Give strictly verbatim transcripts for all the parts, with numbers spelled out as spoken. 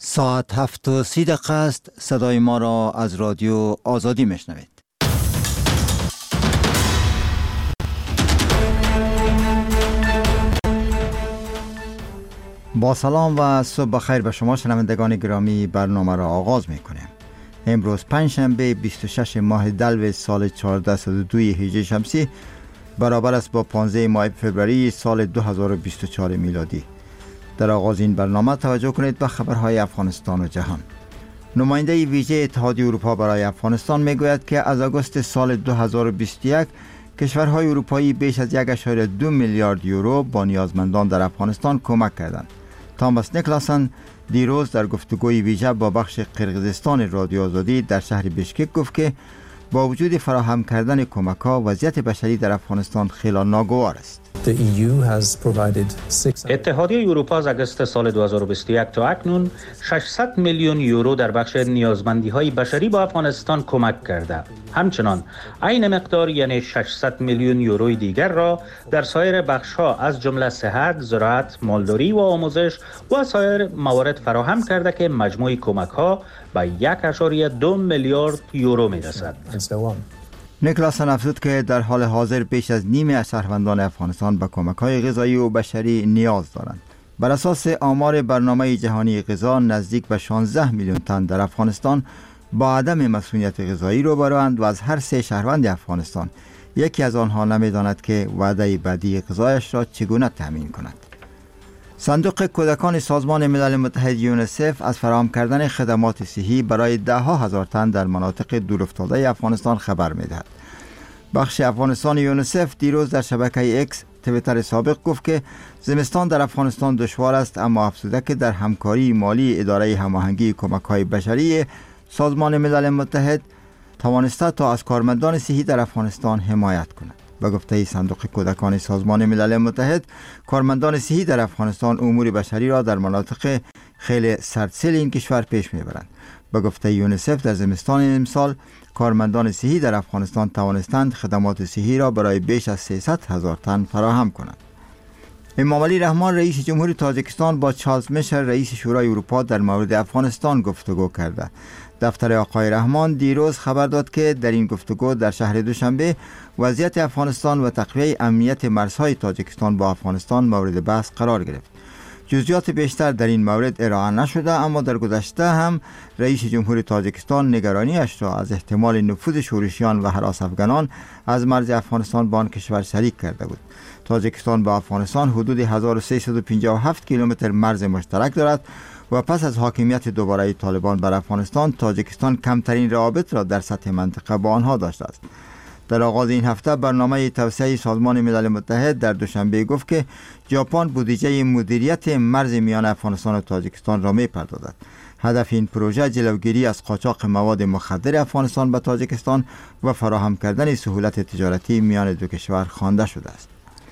ساعت هفت و سی دقیقه است. صدای ما را از رادیو آزادی میشنوید. با سلام و صبح بخیر به شما شنوندگان گرامی، برنامه را آغاز میکنیم. امروز پنجشنبه بیست و شش ماه دلو سال چهارصد و دو هجری شمسی برابر است با پانزده ماه فوریه سال دو هزار و بیست و چهار میلادی. در آغاز این برنامه توجه کنید به خبرهای افغانستان و جهان. نماینده ویژه اتحادیه اروپا برای افغانستان میگوید که از آگوست سال دو هزار و بیست و یک کشورهای اروپایی بیش از یک ممیز دو میلیارد یورو با نیازمندان در افغانستان کمک کردند. تاماس نیکلاسن دیروز در گفتگوی ویژه با بخش قرقیزستان رادیو آزادی در شهر بشکک گفت که با وجود فراهم کردن کمک‌ها وضعیت بشری در افغانستان خیلی ناگوار است. اتحادیه اروپا از آگوست سال دو هزار و بیست و یک تا اکنون ششصد میلیون یورو در بخش نیازمندی‌های بشری با افغانستان کمک کرده. همچنان عین مقدار یعنی ششصد میلیون یوروی دیگر را در سایر بخش‌ها از جمله صحت، زراعت، مالداری و آموزش و سایر موارد فراهم کرده که مجموع کمک‌ها به یک ممیز دو میلیارد یورو می‌رسد. نیکلاسن افزود که در حال حاضر بیش از نیم از شهروندان افغانستان به کمک‌های غذایی و بشری نیاز دارند. بر اساس آمار برنامه جهانی غذا نزدیک به شانزده میلیون تن در افغانستان با عدم مسئولیت غذایی روبروند و از هر سه شهروند افغانستان یکی از آنها نمی‌داند که وعده بعدی غذایش را چگونه تامین کند. صندوق کودکان سازمان ملل متحد یونیسف از فراهم کردن خدمات صحی برای ده ها هزار تن در مناطق دورافتاده افغانستان خبر می‌دهد. بخش افغانستان یونیسف دیروز در شبکه اکس توییتر سابق گفت که زمستان در افغانستان دشوار است، اما افزوده که در همکاری مالی اداره هماهنگی کمک‌های بشری سازمان ملل متحد توانسته تا از کارمندان صحی در افغانستان حمایت کند. به گفته صندوق کودکان سازمان ملل متحد، کارمندان صحی در افغانستان امور بشری را در مناطق خیلی سردسیل این کشور پیش میبرند. به گفته یونیسف در زمستان امسال کارمندان صحی در افغانستان توانستند خدمات صحی را برای بیش از سیصد هزار تن فراهم کنند. امام علی رحمان رئیس جمهوری تاجیکستان با چارلز میشل رئیس شورای اروپا در مورد افغانستان گفتگو کرده. دفتر آقای رحمان دیروز خبر داد که در این گفتگو در شهر دوشنبه وضعیت افغانستان و تقویت امنیت مرزهای تاجیکستان با افغانستان مورد بحث قرار گرفت. جزئیات بیشتر در این مورد ارائه نشده، اما در گذشته هم رئیس جمهوری تاجیکستان نگرانیش را از احتمال نفوذ شورشیان و هراس افغانان از مرز افغانستان با آن کشور شریک کرده بود. تاجیکستان با افغانستان حدود هزار و سیصد و پنجاه و هفت کیلومتر مرز مشترک دارد و پس از حاکمیت دوباره طالبان بر افغانستان، تاجیکستان کمترین روابط را در سطح منطقه با آنها داشته است. در آغاز این هفته برنامه توسعه سازمان ملل متحد در دوشنبه گفت که ژاپن بودجه مدیریت مرز میان افغانستان و تاجیکستان را می‌پردازد. هدف این پروژه جلوگیری از قاچاق مواد مخدر افغانستان به تاجیکستان و فراهم کردن سهولت تجارتی میان دو کشور خوانده شده است.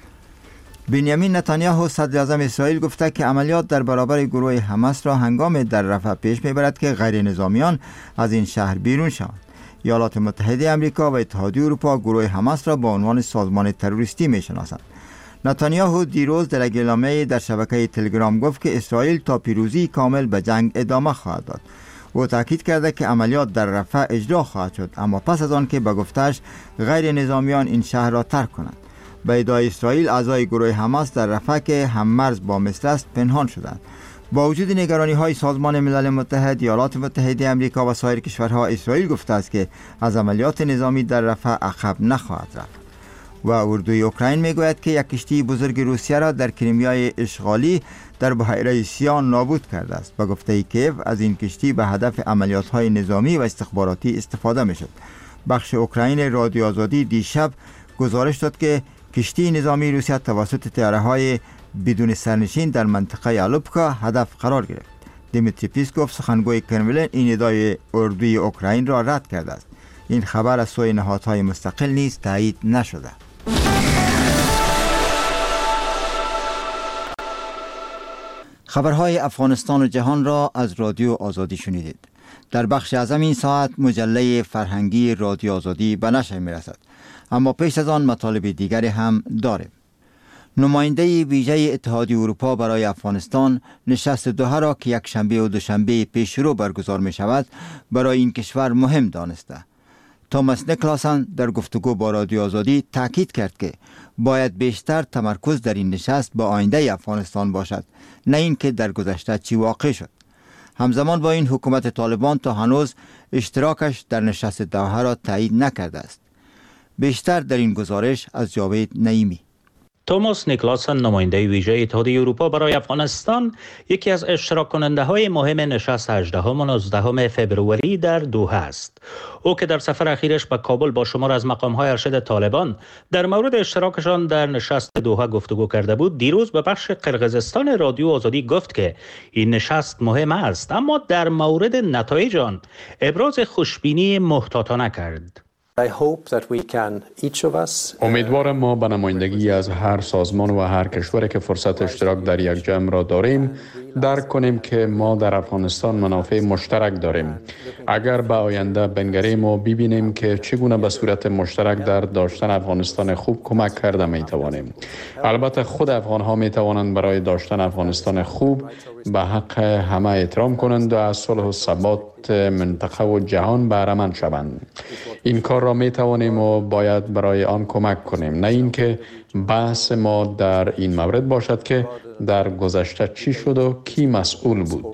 بنیامین نتانیاهو صدر اعظم اسرائیل گفته که عملیات در برابر گروه حماس را هنگام در رفح پیش میبرد که غیر نظامیان از این شهر بیرون شوند. ایالات متحده آمریکا و اتحادیه اروپا گروه حماس را به عنوان سازمان تروریستی میشناسند. نتانیاهو دیروز در یک اعلامیه در شبکه تلگرام گفت که اسرائیل تا پیروزی کامل به جنگ ادامه خواهد داد. او تاکید کرده که عملیات در رفح اجرا خواهد شد، اما پس از آن که به گفته‌اش غیر نظامیان این شهر را ترک کنند. به ادعای اسرائیل اعضای گروه حماس در رفح که هم مرز با مصر است پنهان شدند. با وجود نگرانی های سازمان ملل متحد، ایالات متحده آمریکا و سایر کشورها، اسرائیل گفته است که از عملیات نظامی در رفح عقب نخواهد رفت. و اردوی اوکراین میگوید که یک کشتی بزرگ روسیه را در کریمیای اشغالی در بحیره سیان نابود کرده است. به گفته کیف از این کشتی به هدف عملیات های نظامی و استخباراتی استفاده میشد. بخش اوکراین رادیو آزادی دیشب گزارش داد که کشتی نظامی روسیه توسط طیاره‌های بدون سرنشین در منطقه آلوپکا هدف قرار گرفت. دیمیتری پیسکوف سخنگوی کرملین این ادعای اردوی اوکراین را رد کرده است. این خبر از سوی نهادهای مستقل نیز تایید نشده. خبرهای افغانستان و جهان را از رادیو آزادی شنیدید. در بخش اعظم این ساعت مجله فرهنگی رادیو آزادی به نشر می رسد، اما پیش از آن مطالب دیگری هم داریم. نماینده ویژه اتحادیه اروپا برای افغانستان نشست دوحه را که یک شنبه و دوشنبه پیش رو برگزار می شود برای این کشور مهم دانسته. توماس نیکلاسن در گفتگو با رادیو آزادی تاکید کرد که باید بیشتر تمرکز در این نشست به آینده افغانستان باشد، نه اینکه در گذشته چی واقع شد. همزمان با این حکومت طالبان تا هنوز اشتراکش در نشست دوحه را تایید نکرده است. بیشتر در این گزارش از جاوید نعیمی. توماس نیکلاسن، نماینده ویژه اتحادیه اروپا برای افغانستان، یکی از اشتراک کننده های مهم نشست هجدهم و نوزدهم فوریه در دوحه است. او که در سفر اخیرش به کابل با شمار از مقام های ارشد طالبان در مورد اشتراکشان در نشست دوحه گفتگو کرده بود، دیروز به بخش قرقیزستان رادیو آزادی گفت که این نشست مهم است، اما در مورد نتایج آن ابراز خوشبینی محتاطانه کرد. امیدوارم ما به نمایندگی از هر سازمان و هر کشوری که فرصت اشتراک در یک جمع را داریم درک کنیم که ما در افغانستان منافع مشترک داریم. اگر به آینده بنگریم و ببینیم که چگونه به صورت مشترک در داشتن افغانستان خوب کمک کرده می توانیم. البته خود افغان ها می توانند برای داشتن افغانستان خوب به حق همه احترام کنند و از صلح و ثبات منطقه و جهان بهره مند شوند. این کار را می توانیم و باید برای آن کمک کنیم، نه اینکه بحث ما در این مورد باشد که در گذشته چی شد و کی مسئول بود.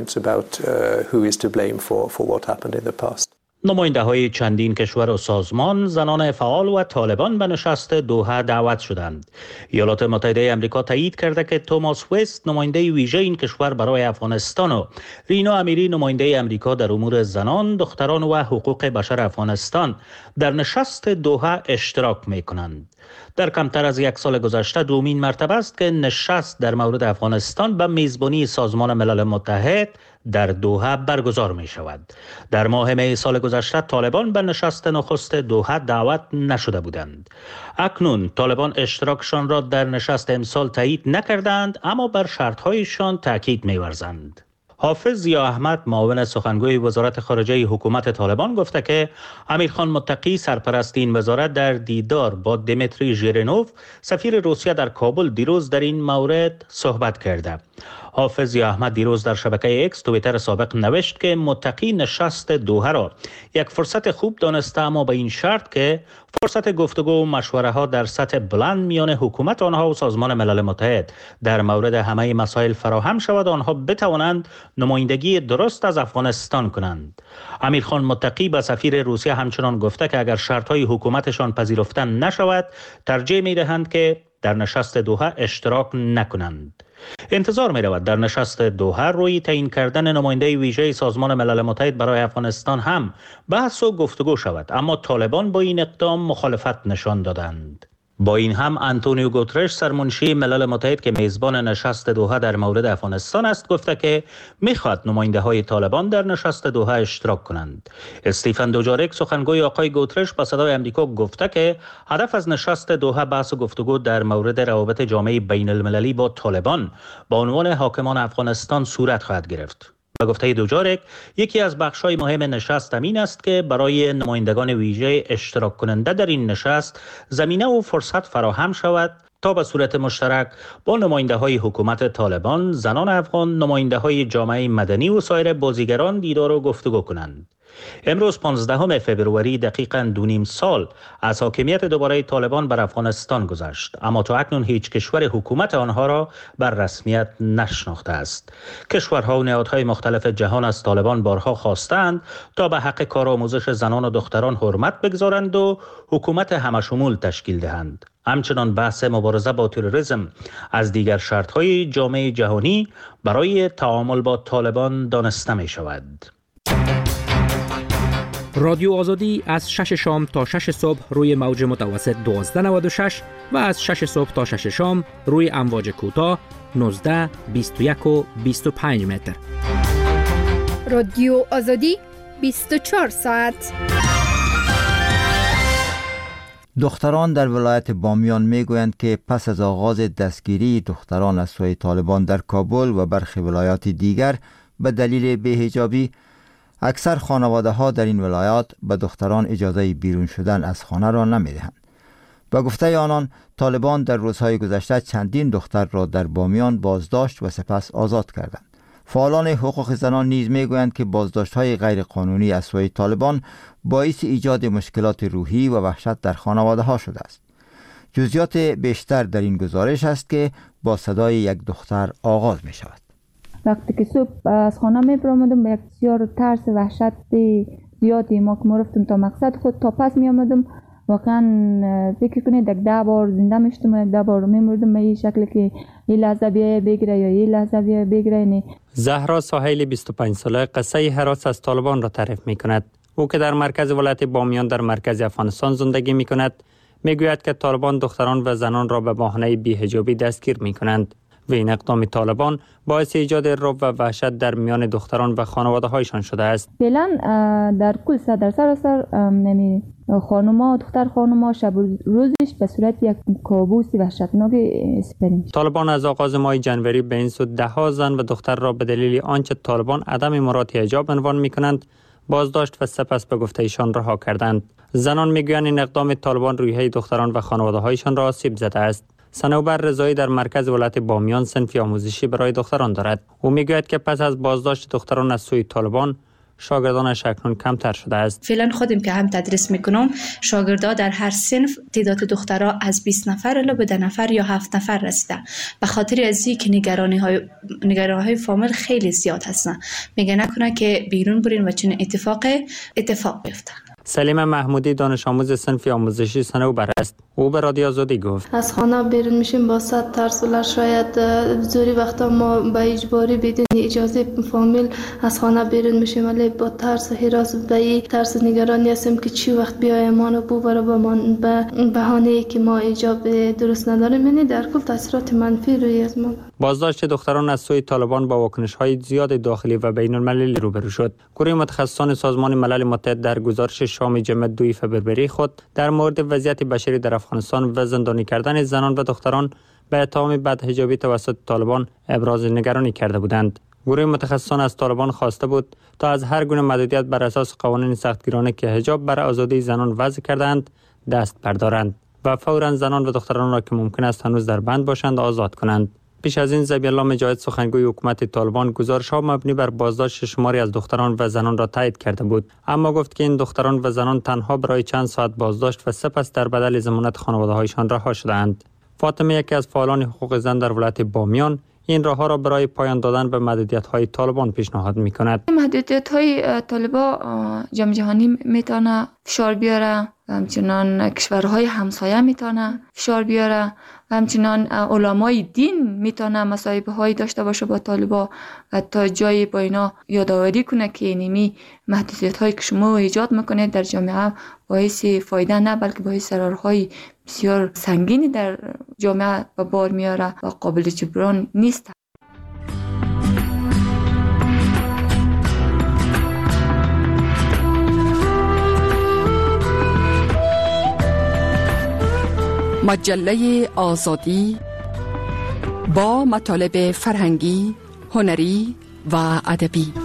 نماینده های چندین کشور و سازمان، زنان فعال و طالبان به نشست دوحه دعوت شدند. ایالات متحده آمریکا تایید کرده که توماس وست، نماینده ویژه این کشور برای افغانستان، و رینا امیری، نماینده آمریکا در امور زنان، دختران و حقوق بشر افغانستان، در نشست دوحه اشتراک می کنند. در کمتر از یک سال گذشته دومین مرتبه است که نشست در مورد افغانستان به میزبانی سازمان ملل متحد در دوحه برگزار می شود. در ماه می سال گذشته طالبان به نشست نخست دوحه دعوت نشده بودند. اکنون طالبان اشتراکشان را در نشست امسال تایید نکردند، اما بر شرطهایشان تاکید می ورزند. حافظ ضیا احمد، معاون سخنگوی وزارت خارجه حکومت طالبان، گفته که امیرخان متقی، سرپرست این وزارت، در دیدار با دیمیتری ژیرینوف، سفیر روسیه در کابل، دیروز در این مورد صحبت کرده. حافظ ضیا احمد دیروز در شبکه اکس توییتر سابق نوشت که متقی نشست دوحه را یک فرصت خوب دانسته، اما به این شرط که فرصت گفتگو و مشوره ها در سطح بلند میان حکومت آنها و سازمان ملل متحد در مورد همه مسائل فراهم شود، آنها بتوانند نمایندگی درست از افغانستان کنند. امیرخان متقی به سفیر روسیه همچنان گفته که اگر شرطهای حکومتشان پذیرفته نشود، ترجیح میدهند که در نشست دوحه اشتراک نکنند. انتظار می رود در نشست دوحه روی تعیین کردن نماینده ویژه سازمان ملل متحد برای افغانستان هم بحث و گفتگو شود، اما طالبان با این اقدام مخالفت نشان دادند. با این هم آنتونیو گوترش، سرمنشی ملل متحد که میزبان نشست دوحه در مورد افغانستان است، گفته که میخواد نماینده های طالبان در نشست دوحه اشتراک کنند. استیفن دوجارک، سخنگوی آقای گوترش، به صدای آمریکا گفته که هدف از نشست دوحه بحث و گفتگو در مورد روابط جامعه بین المللی با طالبان با عنوان حاکمان افغانستان صورت خواهد گرفت. به گفته دوجارک، یکی از بخش‌های مهم نشست این است که برای نمایندگان ویژه اشتراک کننده در این نشست زمینه و فرصت فراهم شود تا به صورت مشترک با نماینده‌های حکومت طالبان، زنان افغان، نماینده‌های جامعه مدنی و سایر بازیگران دیدار و گفتگو کنند. امروز پانزدهم فوریه دقیقاً دو نیم سال از حاکمیت دوباره طالبان بر افغانستان گذشت، اما تا اکنون هیچ کشور حکومت آنها را بر رسمیت نشناخته است. کشورها و نهادهای مختلف جهان از طالبان بارها خواستند تا به حق کارآموزش زنان و دختران حرمت بگذارند و حکومت همشمول تشکیل دهند. همچنان بحث مبارزه با تروریسم از دیگر شرط‌های جامعه جهانی برای تعامل با طالبان دانسته می شود. رادیو آزادی از شش شام تا شش صبح روی موج متوسط دوازده نود و شش و از شش صبح تا شش شام روی امواج کوتاه نوزده، بیست و یک و بیست و پنج متر. رادیو آزادی بیست و چهار ساعت. دختران در ولایت بامیان میگویند که پس از آغاز دستگیری دختران از سوی طالبان در کابل و برخی ولایات دیگر به دلیل بی‌حجابی، اکثر خانواده ها در این ولایات به دختران اجازه بیرون شدن از خانه را نمی دهند. به گفته آنان طالبان در روزهای گذشته چندین دختر را در بامیان بازداشت و سپس آزاد کردند. فعالان حقوق زنان نیز میگویند که بازداشت‌های غیرقانونی از سوی طالبان باعث ایجاد مشکلات روحی و وحشت در خانواده‌ها شده است. جزئیات بیشتر در این گزارش است که با صدای یک دختر آغاز می شود. وقتی که صبح از خانه می برآمدم، یک بسیار ترس وحشت زیادی ما که ما رفتم تا مقصد خود، تا پس می آمدم واقعا فکر کنید یک ده بار زنده میشتم و یک ده بار می مردم به این شکل که این لحظه بیایه بگیره یا این لحظه بیایه بگیره. نه. زهرا ساحلی بیست و پنج ساله قصه هراس از طالبان را تعریف می کند. او که در مرکز ولایت بامیان در مرکز افغانستان زندگی می کند میگوید که طالبان دختران و زنان را به بهانه بی‌حجابی دستگیر می کنند و این اقدام طالبان باعث ایجاد رعب و وحشت در میان دختران و خانواده هایشان شده است. فعلا در کل در سراسر یعنی خانوما دختر خانوما شب روزش به صورت یک کابوس وحشتناک اسپرین. طالبان از آغاز ماه جنوری به این سو ده ها زن و دختر را به دلیل آنچه طالبان عدم مراعات حجاب عنوان می کنند بازداشت و سپس به گفته ایشان رها کردند. زنان میگویند این اقدام طالبان روحیه دختران و خانواده هایشان را آسیب زده است. صنوبر رضایی در مرکز ولایت بامیان صنفی آموزشی برای دختران دارد. او میگوید که پس از بازداشت دختران از سوی طالبان شاگردانش اکنون کمتر شده است. فعلا خودم که هم تدریس میکنم، شاگردا در هر صنف تعداد دخترها از بیست نفر الی به ده نفر یا هفت نفر رسیده. به خاطر از اینکه نگرانی های نگرانی های فامیل خیلی زیاد هستن، میگه نکنه که بیرون برین و چون اتفاق اتفاق بیفته. سلیم محمودی دانش آموز صنفی آموزشی صنوبر است. او به رادیو آزادی گفت از خانه بیرون میشیم با صد ترس و شاید زوری وقتا ما به اجباری بدون اجازه فامیل از خانه بیرون میشیم، ولی با ترس و هراس و به ترس نگرانی هستیم که چی وقت بیای ما رو ببره با من به بهانه ای که ما اجاب درست نداریم. یعنی در کل تاثیرات منفی روی از ما. بازداشت دختران از سوی طالبان با واکنش‌های زیاد داخلی و بین المللی روبرو شد. گروه متخصصان سازمان ملل متحد در گزارش شام جمعه دوی فوریه خود در مورد وضعیت بشری در افغانستان و زندانی کردن زنان و دختران به اتهام بدحجابی توسط طالبان ابراز نگرانی کرده بودند. گروه متخصصان از طالبان خواسته بود تا از هر گونه محدودیت بر اساس قوانین سختگیرانه که حجاب بر آزادی زنان وضع کردند دست بردارند و فوراً زنان و دختران را که ممکن است هنوز در بند باشند آزاد کنند. پیش از این ذبیح الله مجاهد سخنگوی حکومت طالبان گزارش‌ها مبنی بر بازداشت شماری از دختران و زنان را تایید کرده بود، اما گفت که این دختران و زنان تنها برای چند ساعت بازداشت و سپس در بدل ضمانت خانواده‌هایشان رها شدند. فاطمه یکی از فعالان حقوق زن در ولایت بامیان این راه ها را برای پایان دادن به محدودیت‌های طالبان پیشنهاد می‌کند. محدودیت‌های طالبان جام جهانی میتونه فشار بیاره، همچنان کشورهای همسایه میتونه فشار بیاره و همچنان علمای دین میتونه مصاحبه‌هایی داشته باشه با طالبان و تا جایی با اینا یادآوری کنه که اینمی محدودیت‌هایی که شما ایجاد میکنید در جامعه باعث فایده نه بلکه باعث ضررهای بسیار سنگینی در جامعه به بار میاره و قابل جبران نیست. مجله آزادی با مطالب فرهنگی، هنری و ادبی.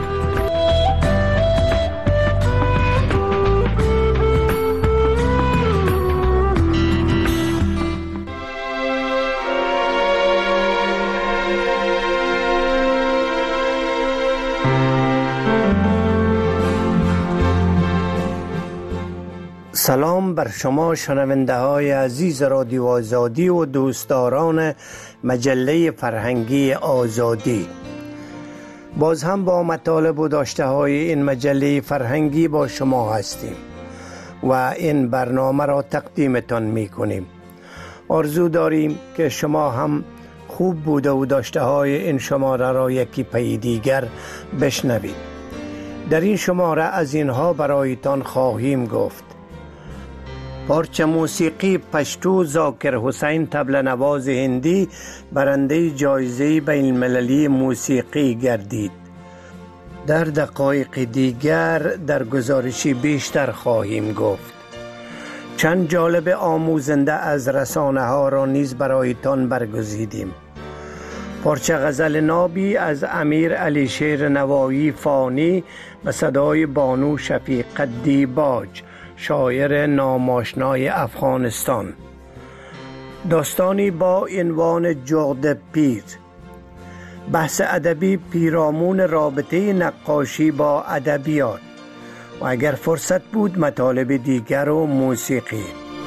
سلام بر شما شنونده های عزیز رادیو آزادی و دوستداران مجله فرهنگی آزادی. باز هم با مطالب و داشته های این مجله فرهنگی با شما هستیم و این برنامه را تقدیمتان می کنیم. آرزو داریم که شما هم خوب بوده و داشته های این شماره را یکی پی دیگر بشنوید. در این شماره از اینها برایتان خواهیم گفت: پارچه موسیقی پشتو زاکر حسین طبل نواز هندی برنده جایزه بین المللی موسیقی گردید. در دقایق دیگر در گزارشی بیشتر خواهیم گفت. چند جالب آموزنده از رسانه ها را نیز برایتان برگزیدیم. پارچه غزل نابی از امیر علی شیر نوایی فانی و صدای بانو شفیق دیباج شاعر ناماشنای افغانستان. داستانی با عنوان جغد پیر. بحث ادبی پیرامون رابطه نقاشی با ادبیات و اگر فرصت بود مطالب دیگر و موسیقی.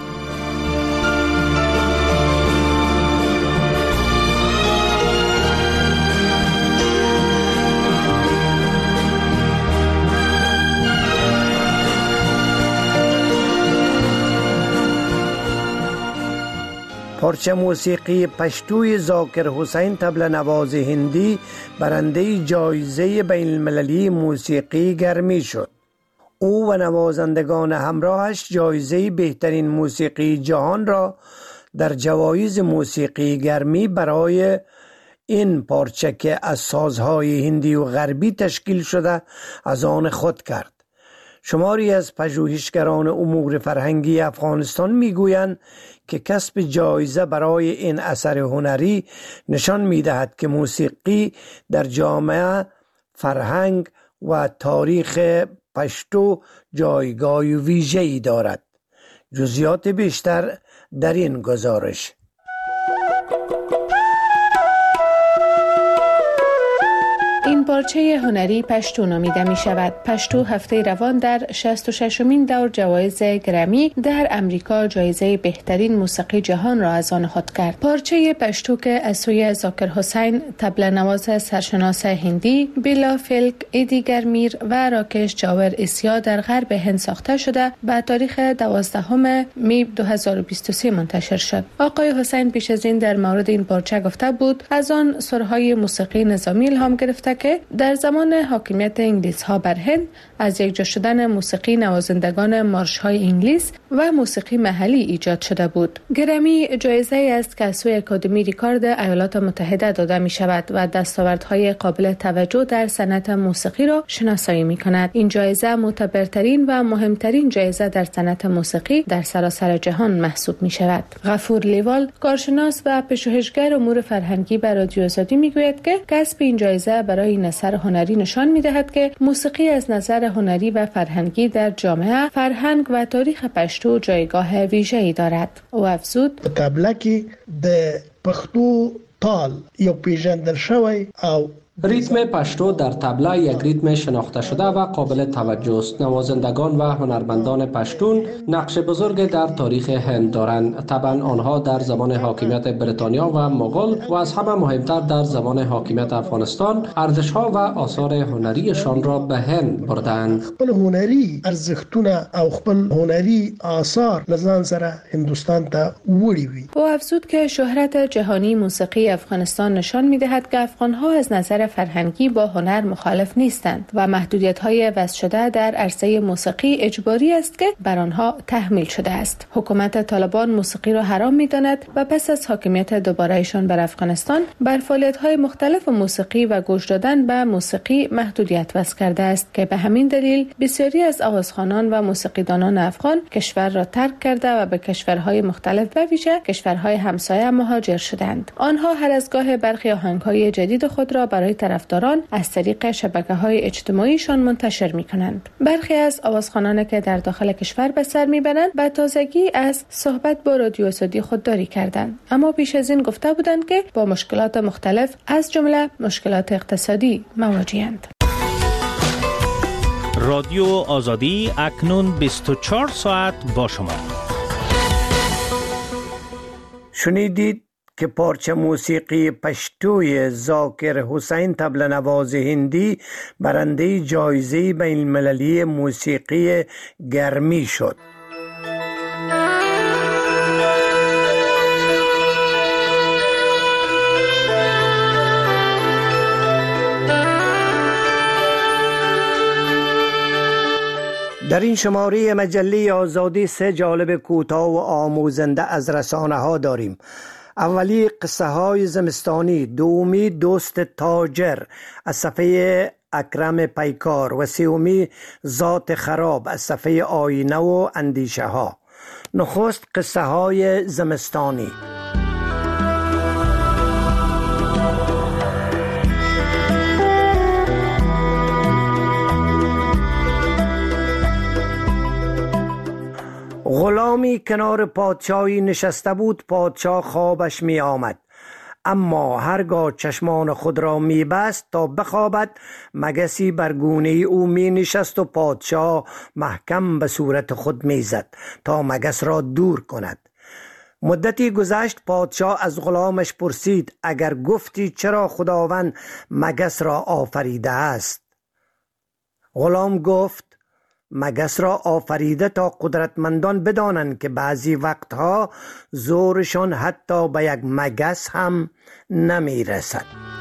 پارچه موسیقی پشتوی ذاکر حسین طبل نواز هندی برنده جایزه بین المللی موسیقی گرمی شد. او و نوازندگان همراهش جایزه بهترین موسیقی جهان را در جوایز موسیقی گرمی برای این پارچه که از سازهای هندی و غربی تشکیل شده از آن خود کرد. شماری از پژوهشگران امور فرهنگی افغانستان میگویند که کسب جایزه برای این اثر هنری نشان می‌دهد که موسیقی در جامعه، فرهنگ و تاریخ پشتو جایگاه ویژه‌ای دارد. جزئیات بیشتر در این گزارش. این پارچه هنری پشتو نامیده می شود. پشتو هفته روان در شصت و ششمین دور جوایز گرمی در امریکا جایزه بهترین موسیقی جهان را از آن خود کرد. پارچه پشتو که از سوی ذاکر حسین طبل نواز سرشناس هندی، بیلا فلک، ایدی میر و راکش جاور اسیا در غرب هند ساخته شده به تاریخ دوازدهم می دو هزار و بیست و سه منتشر شد. آقای حسین پیش از این در مورد این پارچه گفته بود از آن سرهای موسیقی نظامی الهام گرفته که در زمان حاکمیت انگلیس ها بر هند از یکجا شدن موسیقی نوازندگان مارش های انگلیس و موسیقی محلی ایجاد شده بود. گرمی جایزه است که از سوی اکادمی ریکارد ایالات متحده داده می شود و دستاوردهای قابل توجه در صنعت موسیقی را شناسایی می کند. این جایزه معتبرترین و مهمترین جایزه در صنعت موسیقی در سراسر جهان محسوب می شود. غفور لیوال، کارشناس و پژوهشگر امور فرهنگی بر رادیو آزادی می گوید که کسب این جایزه برای این اثر هنری نشان می دهد که موسیقی از نظر هنری و فرهنگی در جامعه، فرهنگ و تاریخ پشتو جایگاه ویژه‌ای دارد. او افزود: طبله کې د پښتو تال یو پیژندل شوی او ریتم پشتو در طبله یک ریتم شناخته شده و قابل توجه است. نوازندگان و هنرمندان پشتون نقش بزرگ در تاریخ هند دارند. طبعا آنها در زمان حاکمیت بریتانیا و مغول و از همه مهمتر در زمان حاکمیت افغانستان ارزش‌ها و آثار هنریشان را به هند بردند. خپل هنری ارزښتونه او خپل هنری آثار لزان سره هندوستان ته وړي وي. او افزود که شهرت جهانی موسیقی افغانستان نشان می‌دهد که افغان‌ها از نظر فرهنگی با هنر مخالف نیستند و محدودیت‌های وضع شده در عرصه موسیقی اجباری است که بر آنها تحمیل شده است. حکومت طالبان موسیقی را حرام می‌داند و پس از حاکمیت دوباره‌ایشان بر افغانستان بر فعالیت‌های مختلف موسیقی و گوش دادن به موسیقی محدودیت وضع کرده است که به همین دلیل بسیاری از آوازخوانان و موسیقیدانان افغان کشور را ترک کرده و به کشورهای مختلف و ویژه کشورهای همسایه مهاجر شدند. آنها هر از گاه برخی آهنگ‌های جدید خود را برای طرفداران از طریق شبکه‌های اجتماعیشان منتشر می‌کنند. برخی از آوازخوانان که در داخل کشور به سر می‌برند به تازگی از صحبت با رادیو آزادی خودداری کردند، اما پیش از این گفته بودند که با مشکلات مختلف از جمله مشکلات اقتصادی مواجه‌اند. رادیو آزادی اکنون بیست و چهار ساعت با شما. شنیدید که پارچه موسیقی پشتوی ذاکر حسین طبل نواز هندی برنده جایزه بین المللی موسیقی گرمی شد. در این شماره مجله آزادی سه جالب کوتاه و آموزنده از رسانه ها داریم. اولی قصه های زمستانی، دومی دوست تاجر از صفحه اکرم پیکار و سومی ذات خراب از صفحه آینه و اندیشه ها. نخست قصه های زمستانی. زمانی کنار پادشاهی نشسته بود، پادشاه خوابش می آمد. اما هرگاه چشمان خود را می بست تا بخوابد، مگسی بر گونه او می نشست و پادشاه محکم به صورت خود می زد تا مگس را دور کند. مدتی گذشت، پادشاه از غلامش پرسید: اگر گفتی چرا خداوند مگس را آفریده است؟ غلام گفت: مگس را آفریده تا قدرتمندان بدانند که بعضی وقتها زورشان حتی به یک مگس هم نمی رسد.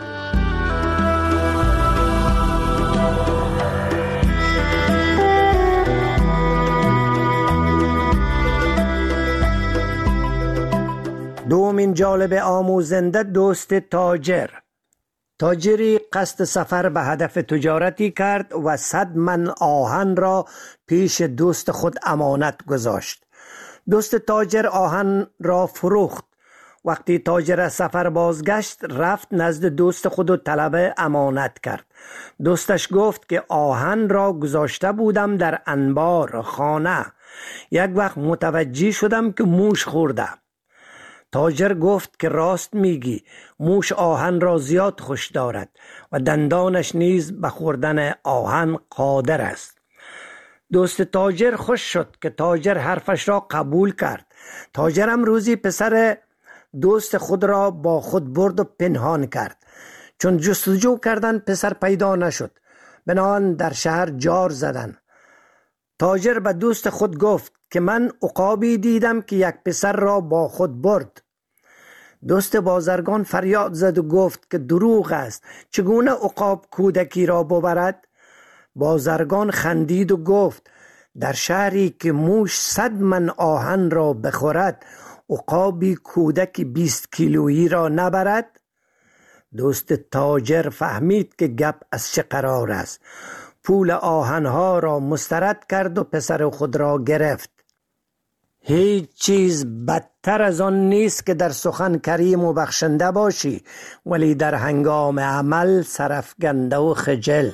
دومین جالب آموزنده دوست تاجر. تاجری قصد سفر به هدف تجارتی کرد و صد من آهن را پیش دوست خود امانت گذاشت. دوست تاجر آهن را فروخت. وقتی تاجر از سفر بازگشت، رفت نزد دوست خود و طلب امانت کرد. دوستش گفت که آهن را گذاشته بودم در انبار خانه. یک وقت متوجه شدم که موش خورده. تاجر گفت که راست میگی، موش آهن را زیاد خوش دارد و دندانش نیز به خوردن آهن قادر است. دوست تاجر خوش شد که تاجر حرفش را قبول کرد. تاجرم روزی پسر دوست خود را با خود برد و پنهان کرد. چون جستجو کردن پسر پیدا نشد، بنابراین در شهر جار زدن. تاجر به دوست خود گفت که من عقابی دیدم که یک پسر را با خود برد. دوست بازرگان فریاد زد و گفت که دروغ است، چگونه عقاب کودکی را ببرد؟ بازرگان خندید و گفت: در شهری که موش صد من آهن را بخورد، عقابی کودکی بیست کیلویی را نبرد؟ دوست تاجر فهمید که گپ از چه قرار است. پول آهنها را مسترد کرد و پسر خود را گرفت. هیچ چیز بدتر از آن نیست که در سخن کریم و بخشنده باشی، ولی در هنگام عمل سرفگنده و خجل.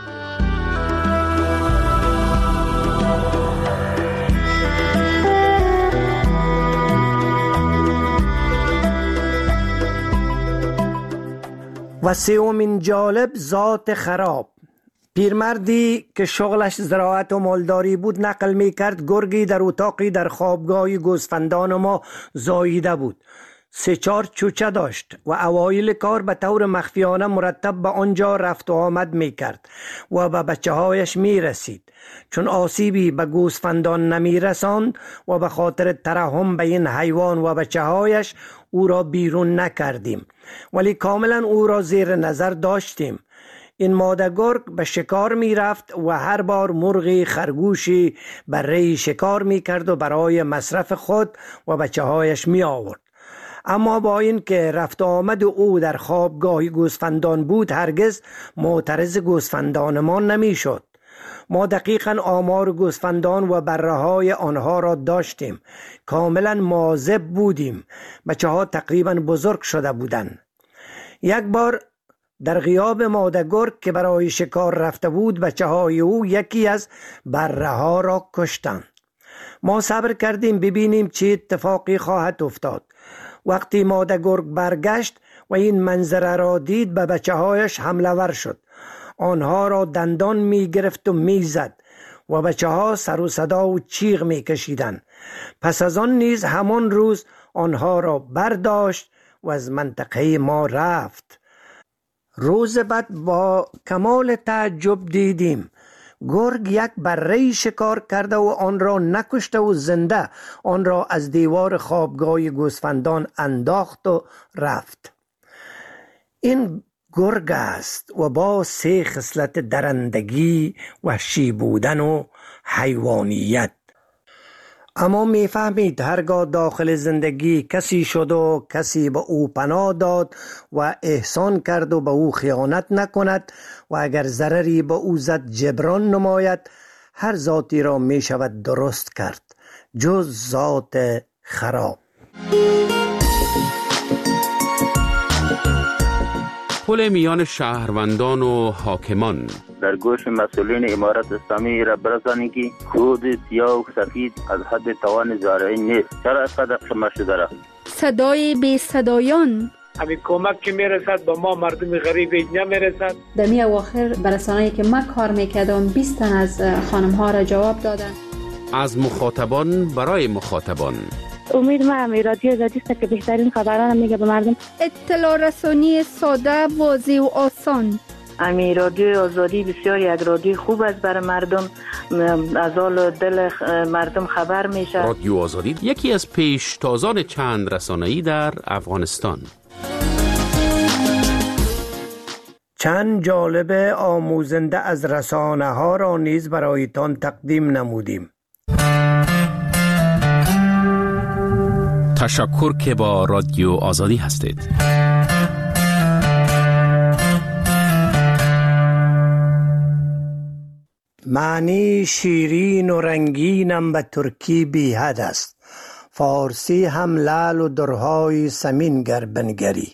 و سومین جالب، ذات خراب. پیرمردی که شغلش زراعت و مالداری بود نقل می کرد گرگی در اتاقی در خوابگاه گوسفندان ما زاییده بود. سه چهار چوچه داشت و اوایل کار به طور مخفیانه مرتب به آنجا رفت و آمد می کرد و به بچه هایش می رسید. چون آسیبی به گوسفندان نمی رساند و به خاطر ترحم به این حیوان و بچه هایش او را بیرون نکردیم، ولی کاملا او را زیر نظر داشتیم. این ماده گرگ به شکار می رفت و هر بار مرغی خرگوشی بره شکار می کرد و برای مصرف خود و بچه هایش می آورد. اما با این که رفت آمد او در خوابگاه گوسفندان بود، هرگز معترض گوسفندان ما نمی شد. ما دقیقاً آمار گوسفندان و بره های آنها را داشتیم. کاملا مواظب بودیم. بچه ها تقریبا بزرگ شده بودند. یک بار در غیاب ماده گرگ که برای شکار رفته بود، بچه های او یکی از بره ها را کشتند. ما صبر کردیم ببینیم چه اتفاقی خواهد افتاد. وقتی ماده گرگ برگشت و این منظره را دید، به بچه هایش حمله ور شد. آنها را دندان می گرفت و می زد و بچه ها سر و صدا و چیغ می کشیدن. پس از آن نیز همان روز آنها را برداشت و از منطقه ما رفت. روز بعد با کمال تعجب دیدیم گرگ یک بره شکار کرده و آن را نکشته و زنده آن را از دیوار خوابگاه گوسفندان انداخت و رفت. این گرگ است و با سه خصلت درندگی، وحشی بودن و حیوانیت. اما میفهمید هرگاه داخل زندگی کسی شد و کسی به او پناه داد و احسان کرد و به او خیانت نکند و اگر ضرری به او زد جبران نماید، هر ذاتی را می شود درست کرد جز ذات خراب. پل میان شهروندان و حاکمان. در گوش مسئولین امارت اسلامی را برسانید که خود سیاه و سفید از حد توان زارعی نیست. چرا اینقدر شما شده را؟ صدای بی صدایان. همین کمک که میرسد به ما مردم غریب نمیرسد. در می اواخر برسانه‌ای که ما کار میکردم بیست تن از خانم ها را جواب دادن. از مخاطبان برای مخاطبان. امید ما همی رادیو آزادی است که بهترین خبران میگه به مردم. اطلاع رسانی ساده، واضح و آسان. امی رادیو آزادی بسیار یک رادیو خوب است برای مردم، از حال دل مردم خبر میشه. رادیو آزادی یکی از پیشتازان چند رسانه‌ای در افغانستان. چند جالب آموزنده از رسانه ها را نیز برایتان تقدیم نمودیم. تشکر که با رادیو آزادی هستید. معنی شیرین و رنگینم به ترکی بی حد است، فارسی هم لعل و درهای سمین گر بنگری.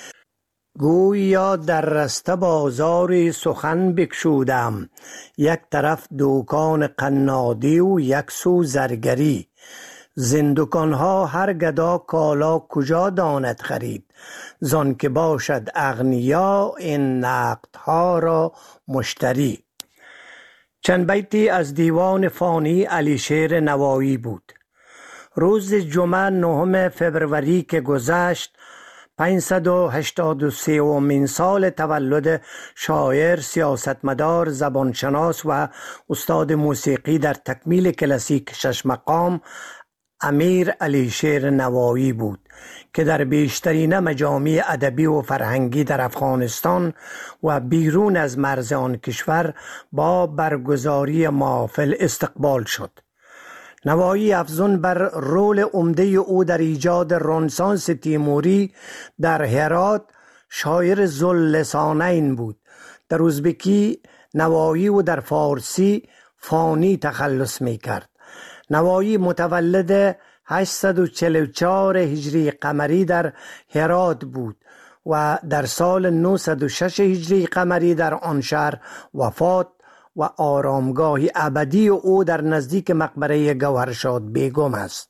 گویا در رسته بازاری سخن بکشودم، یک طرف دوکان قنادی و یک سو زرگری. زندگانها هر گدا کالا کجا داند خرید، زان که باشد اغنیا این نقدها را مشتری. چند بیتی از دیوان فانی علیشیر نوایی بود. روز جمعه نهم فبروری که گذشت، پانصد و هشتاد و سومین سال تولد شاعر، سیاستمدار، زبانشناس و استاد موسیقی در تکمیل کلاسیک شش مقام امیر علیشیر نوایی بود که در بیشترین مجامع ادبی و فرهنگی در افغانستان و بیرون از مرز آن کشور با برگزاری محافل استقبال شد. نوایی افزون بر رول عمده او در ایجاد رنسانس تیموری در هرات شاعر ذواللسانین بود. در ازبکی نوایی و در فارسی فانی تخلص می کرد. نوایی متولد هشتصد و چهل و چهار هجری قمری در هرات بود و در سال نهصد و شش هجری قمری در آن شهر وفات و آرامگاه ابدی او در نزدیک مقبره گوهرشاد بیگم است.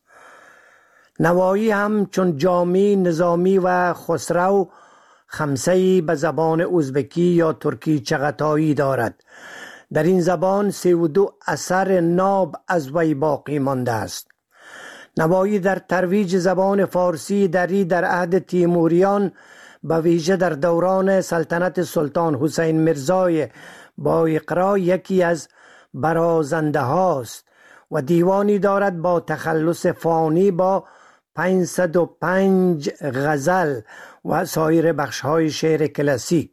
نوایی هم چون جامی، نظامی و خسرو خمسه‌ای به زبان ازبکی یا ترکی چغتایی دارد. در این زبان سی و دو اثر ناب از وی باقی مانده است. نوایی در ترویج زبان فارسی دری در عهد تیموریان به ویژه در دوران سلطنت سلطان حسین میرزای با اقرا یکی از برازنده هاست و دیوانی دارد با تخلص فانی با پانصد و پنج غزل و سایر بخش‌های شعر کلاسیک.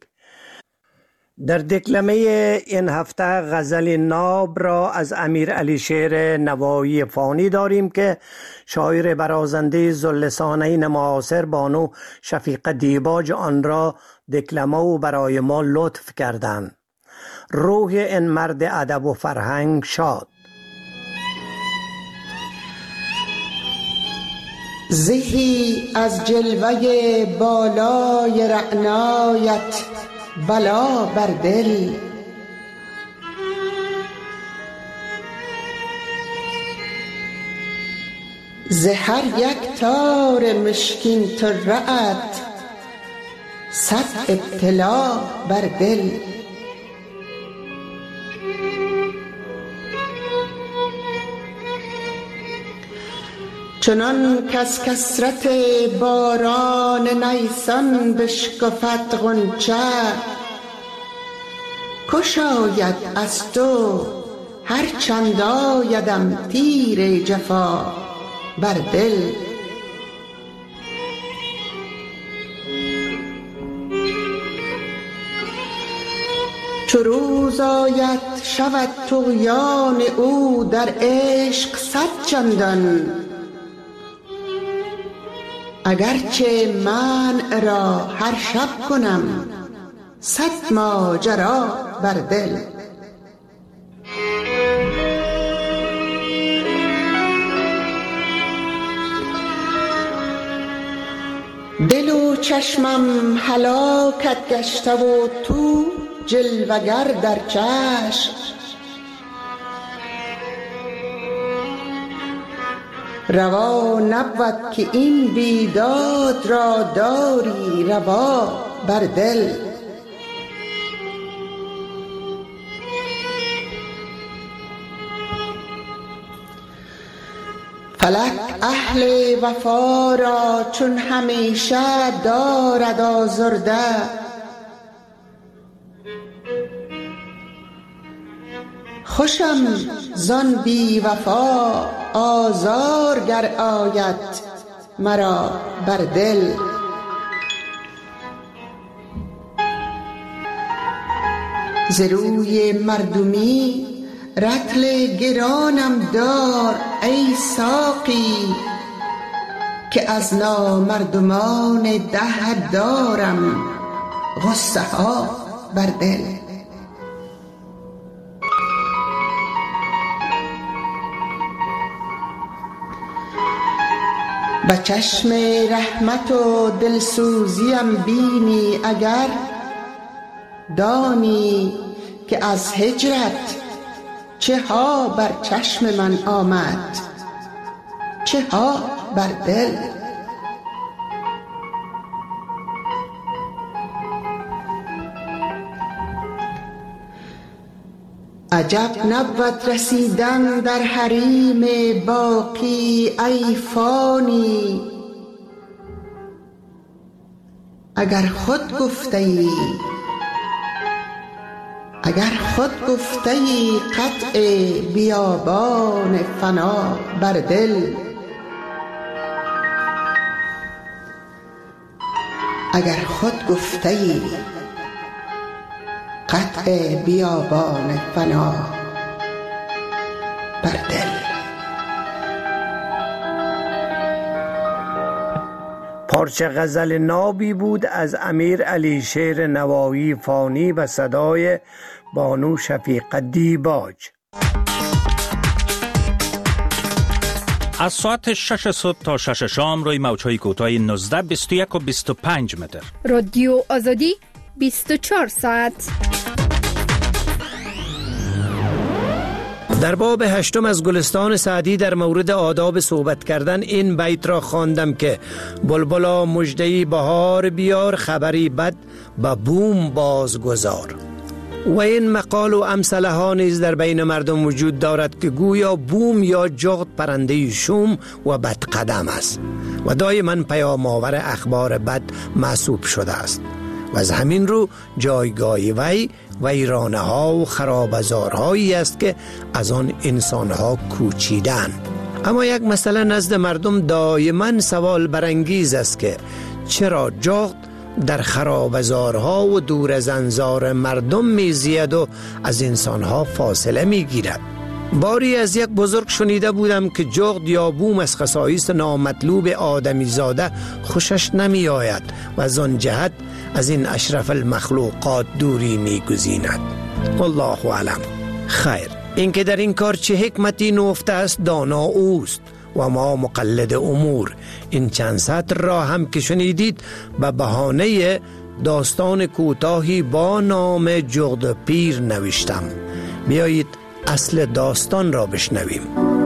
در دکلمه این هفته غزل ناب را از امیر علیشیر نوایی فانی داریم که شاعر برازنده ذواللسانین معاصر بانو شفیقه دیباج آن را دکلمه و برای ما لطف کردند. روح این مرد ادب و فرهنگ شاد. زهی از جلوه بالای رعنایت بلا بر دل، ز هر یک تار مشکین طره‌ات صد ابتلا بر دل. چنان کز کثرت باران نیسان بشکفد غنچه، کش آید از تو هر چند آیدم تیر جفا بر دل. چو روز آید شود طغیان او در عشق صد چندان، اگرچه منع را هر شب کنم صد ماجرا بر دل. دل و چشمم هلاکت گشته و تو جلوگر در چشم. روا نبود که این بیداد را داری روا بر دل. فلک اهل وفا را چون همیشه دارد آزرده. خوشم زان بی وفا آزار گر آید مرا بر دل. ز روی مردمی رطل گرانم دار ای ساقی، که از نامردمان ده دارم غصه ها بر دل. به چشم رحمت و دلسوزیم بینی اگر، دانی که از هجرت چه ها بر چشم من آمد چه ها بر دل. عجب نبود رسیدن در حریم باقی ای فانی، اگر خود گفته ای اگر خود گفته ای قطع بیابان فنا بر دل. اگر خود گفته ای قطع بیابان فنا بر دل. پارچه غزل نابی بود از امیر علی شیر نوایی فانی و صدای بانو شفیقه دیباج. از ساعت شش صبح تا شش شام روی موج‌های کوتاه نوزده، بیست و یک و بیست و پنج متر. رادیو آزادی بیست و چهار ساعت. در باب هشتم از گلستان سعدی در مورد آداب صحبت کردن این بیت را خواندم که بلبلا مژده‌ای بهار بیار، خبری بد به بوم بازگذار. و این مقال و امثله ها نیز در بین مردم وجود دارد که گویا بوم یا جغد پرنده شوم و بد قدم است و دائما پیام آور اخبار بد محسوب شده است و از همین رو جایگاه وی ویرانه ها و خرابزارهایی است که از آن انسان ها کوچیدن. اما یک مسئله نزد مردم دائما سوال برانگیز است که چرا جغد در خرابزارها و دور از انظار مردم میزید و از انسانها فاصله میگیرد. باری از یک بزرگ شنیده بودم که جغد یا بوم از خصایص نامطلوب آدمی زاده خوشش نمی آید و از آن جهت از این اشرف المخلوقات دوری می گزیند. والله اعلم. خیر، اینکه در این کار چه حکمتی نهفته است دانا اوست و ما مقلد امور. این چند سطر را هم که شنیدید به بهانه داستان کوتاهی با نام جغد پیر نوشتم. بیایید اصل داستان را بشنویم.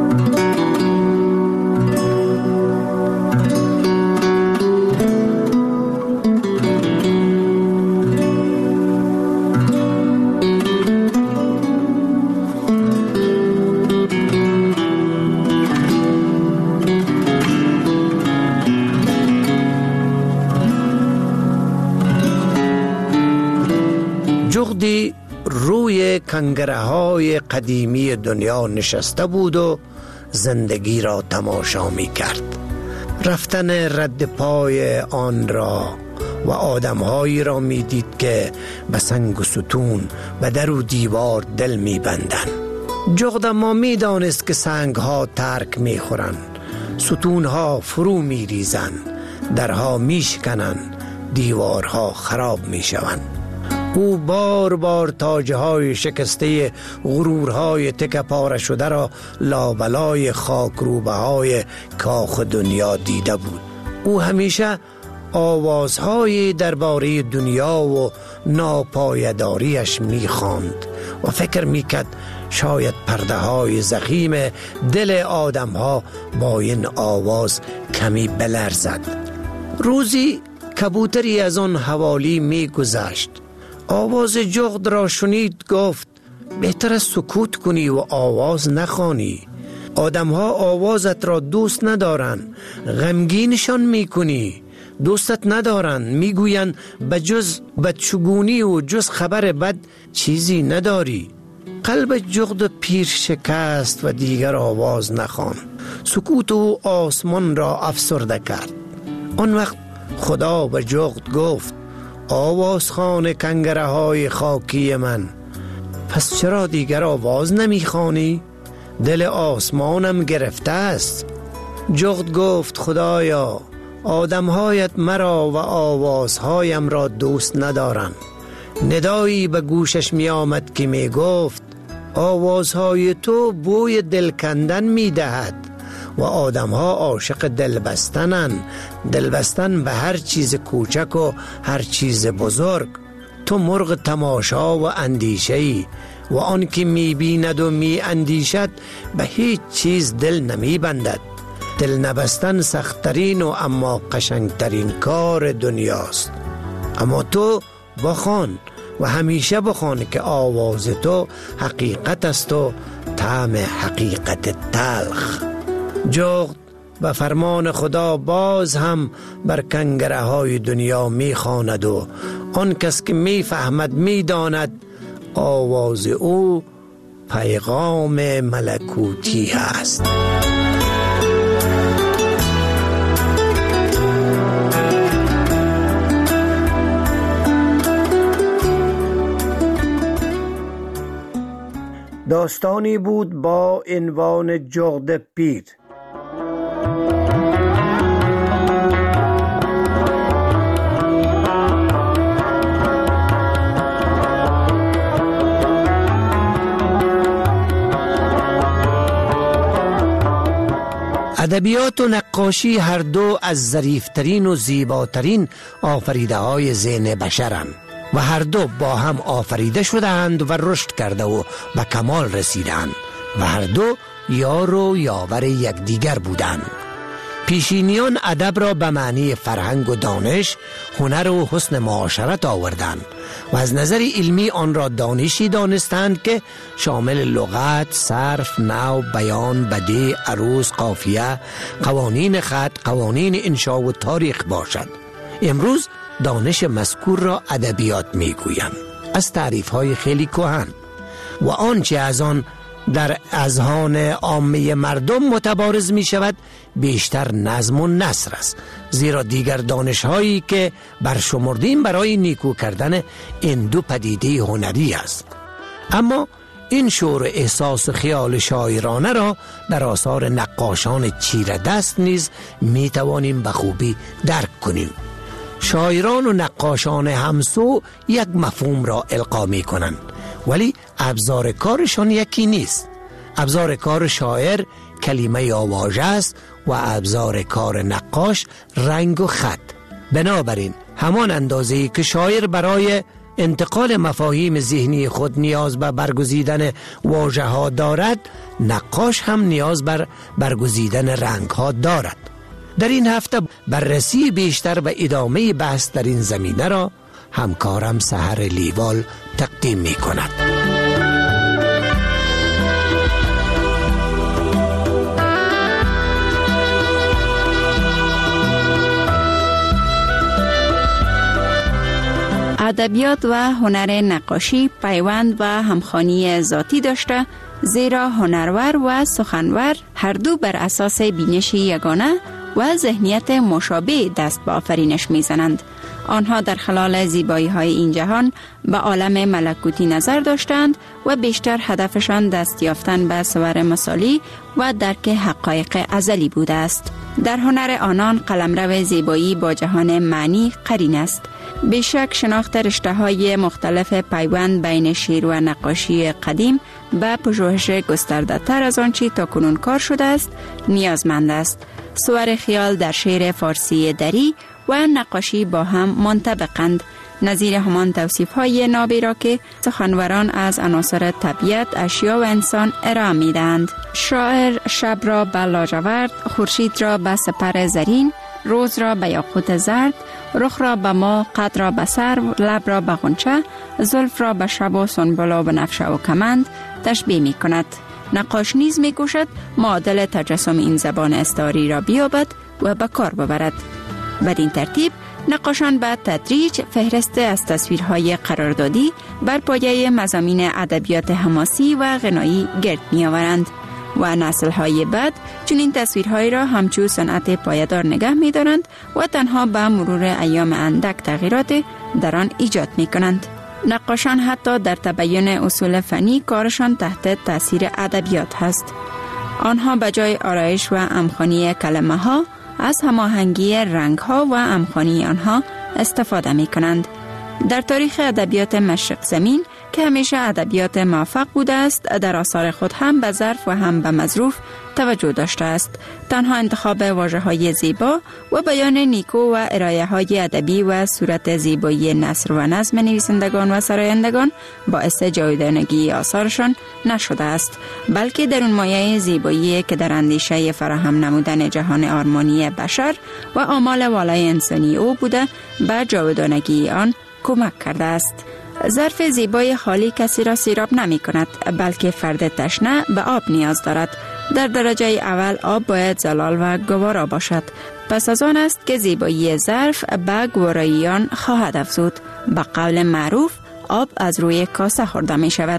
جغدی روی کنگره های قدیمی دنیا نشسته بود و زندگی را تماشا می کرد. رفتن رد پای آن را و آدمهایی را می دید که به سنگ و ستون و در و دیوار دل می بندن. جغد ما می دانست که سنگ ها ترک می خورن، ستون ها فرو می ریزن، درها می شکنن، دیوارها خراب می شون. او بار بار تاجهای شکسته غرورهای تک پاره شده را لابلای خاک روبه های کاخ دنیا دیده بود. او همیشه آوازهای درباره دنیا و ناپایداریش می‌خواند و فکر می‌کرد شاید پرده های زخیم دل آدم ها با این آواز کمی بلرزد. روزی کبوتری از آن حوالی می گذشت. آواز جغد را شنید، گفت بهتر است سکوت کنی و آواز نخوانی. آدم ها آوازت را دوست ندارن، غمگینشان می کنی. دوستت ندارن، می گوین بجز بدشگونی و جز خبر بد چیزی نداری. قلب جغد پیر شکست و دیگر آواز نخوان. سکوت و آسمان را افسرده کرد. آن وقت خدا به جغد گفت آوازخوان کنگره های خاکی من، پس چرا دیگر آواز نمیخوانی؟ دل آسمانم گرفته است. جغد گفت خدایا، آدمهایت مرا و آوازهایم را دوست ندارند. ندایی به گوشش می آمد که می گفت آوازهای تو بوی دل کندن می دهد و آدمها عاشق دل بستنن، دل بستن به هر چیز کوچک و هر چیز بزرگ. تو مرغ تماشا و اندیشه‌ای و آن که می بیند و می اندیشد به هیچ چیز دل نمی بندد. دل نبستن سخت‌ترین و اما قشنگترین کار دنیاست. اما تو بخوان و همیشه بخوان که آواز تو حقیقت است و طعم حقیقت تلخ. جغد به فرمان خدا باز هم بر کنگره های دنیا می خواند و آن کس که می فهمد می داند آواز او پیغام ملکوتی است. داستانی بود با عنوان جغد پیر. ادبیات و نقاشی هر دو از ظریفترین و زیباترین آفریده های ذهن بشرند و هر دو با هم آفریده شدند و رشد کرده و به کمال رسیدند و هر دو یار و یاور یکدیگر بودند. پیشینیان ادب را به معنی فرهنگ و دانش، هنر و حسن معاشرت آوردند و از نظر علمی آن را دانشی دانستند که شامل لغت، صرف، نحو، بیان، بدیع، عروض، قافیه، قوانین خط، قوانین انشا و تاریخ باشد. امروز دانش مذکور را ادبیات میگویند، از تعریف‌های خیلی کهن و آنچه از آن در اذهان عامه مردم متبارز می شود بیشتر نظم و نثر است، زیرا دیگر دانش‌هایی که برشمردیم برای نیکو کردن این دو پدیده هنری است. اما این شور احساس و خیال شاعرانه را در آثار نقاشان چیره دست نیز می توانیم به خوبی درک کنیم. شاعران و نقاشان همسو یک مفهوم را القا می کنند، ولی ابزار کارشان یکی نیست. ابزار کار شاعر کلمه آواژه است و ابزار کار نقاش رنگ و خط. بنابراین همان اندازه‌ای که شاعر برای انتقال مفاهیم ذهنی خود نیاز به برگزیدن واژه ها دارد، نقاش هم نیاز بر برگزیدن رنگ ها دارد. در این هفته بررسی بیشتر و ادامه بحث در این زمینه را همکارم سحر لیوال تقدیم می کند. ادبیات و هنر نقاشی پیوند و همخوانی ذاتی داشته، زیرا هنرور و سخنور هر دو بر اساس بینش یگانه و ذهنیت مشابه دست به آفرینش میزنند. آنها در خلال زیبایی های این جهان به عالم ملکوتی نظر داشتند و بیشتر هدفشان دست یافتن به صور مثالی و درک حقایق ازلی بوده است. در هنر آنان قلمرو زیبایی با جهان معنی قرین است. بیشک شناخت رشته های مختلف پیوند بین شعر و نقاشی قدیم به پژوهش گسترده تر از آنچه تا کنون کار شده است نیازمند است. صور خیال در شعر فارسی دری و نقاشی با هم منطبقند، نظیر همان توصیف های نابی را که سخنوران از عناصر طبیعت، اشیا و انسان ارائه می دهند. شاعر شب را به لاجورد، خورشید را به سپر زرین، روز را به یاقوت زرد، رخ را به ما، قد را به سرو، لب را به غنچه، زلف را به شب و سنبل و بنفشه و کمند تشبیه می کند. نقاش نیز می کوشد معادل تجسم این زبان استعاری را بیابد و به کار ببرد. بدین ترتیب نقاشان به تدریج فهرست از تصویرهای قراردادی بر پایه مضامین ادبیات حماسی و غنایی گرد می آورند و نسل‌های بعد چنین تصویرهایی را همچون صنعت پایدار نگه می دارند و تنها به مرور ایام اندک تغییرات در آن ایجاد می کنند. نقاشان حتی در تبیین اصول فنی کارشان تحت تاثیر ادبیات هست. آنها به جای آرایش و امخانی کلمه ها از هماهنگی رنگ ها و امخانی آنها استفاده می کنند. در تاریخ ادبیات مشرق زمین که همیشه ادبیات موفق بوده است، در آثار خود هم به ظرف و هم به مظروف توجه داشته است. تنها انتخاب واژه‌های زیبا و بیان نیکو و ارائه های ادبی و صورت زیبایی نثر و نظم نویسندگان و سرایندگان باعث جاودانگی آثارشان نشده است، بلکه در اون مایه زیبایی که در اندیشه فراهم نمودن جهان آرمانی بشر و آمال والای انسانی او بوده به جاودانگی آن کمک کرده است. ظرف زیبای خالی کسی را سیراب نمی کند، بلکه فرد تشنه به آب نیاز دارد. در درجه اول آب باید زلال و گوارا باشد. پس از آن است که زیبایی ظرف به گوارایی آن خواهد افزود. به قول معروف آب از روی کاسه خورده می شود.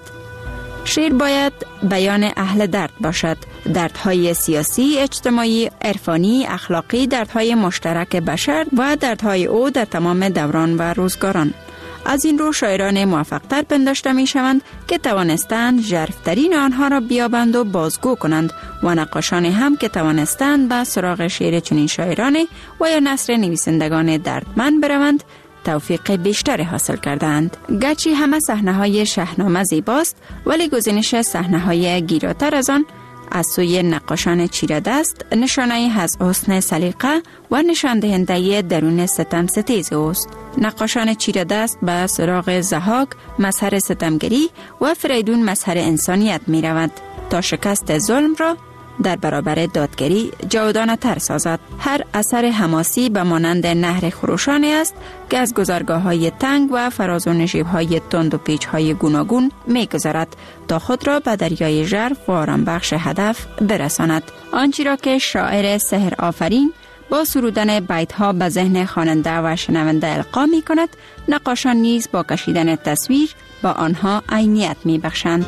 شعر باید بیان اهل درد باشد. دردهای سیاسی، اجتماعی، عرفانی، اخلاقی، دردهای مشترک بشر و دردهای او در تمام دوران و روزگاران. از این رو شاعران موفق‌تر پنداشته می شوند که توانستند ژرف‌ترین آنها را بیابند و بازگو کنند و نقاشان هم که توانستند به سراغ شعر چنین شاعران و یا نثر نویسندگان دردمند بروند توفیق بیشتری حاصل کردند. گرچه همه صحنه‌های شاهنامه زیباست، ولی گزینش صحنه‌های گیراتر از آن از سوی نقاشان چیره دست نشانه از حسن سلیقه و نشان دهنده درون ستم ستیز اوست. نقاشان چیره دست به سراغ ضحاک مظهر ستمگری و فریدون مظهر انسانیت می رود تا شکست ظلم را در برابر دادگری جاودانه تر سازد. هر اثر حماسی به مانند نهر خروشانی است که از گذرگاه های تنگ و فراز و نشیب های تند و پیچ های گوناگون می گذرد تا خود را به دریای ژرف و آرام بخش هدف برساند. آنچه را که شاعر سحر آفرین با سرودن بیت ها به ذهن خواننده و شنونده القا می کند، نقاشان نیز با کشیدن تصویر با آنها عینیت می بخشند.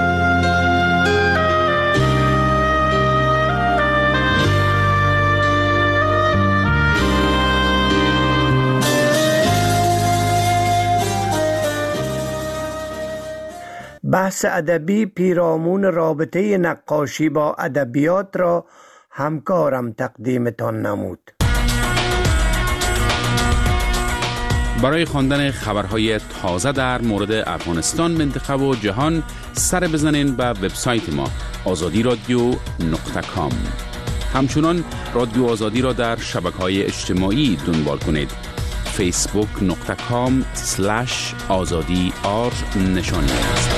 بحث ادبی پیرامون رابطه نقاشی با ادبیات را همکارم تقدیمتان نمود. برای خواندن خبرهای تازه در مورد افغانستان، منطقه و جهان سر بزنین به وبسایت ما آزادی رادیو نقطه کام. همچنان رادیو آزادی را در شبکه‌های اجتماعی دنبال کنید. فیسبوک نقطه کام سلش آزادی آر نشانی است.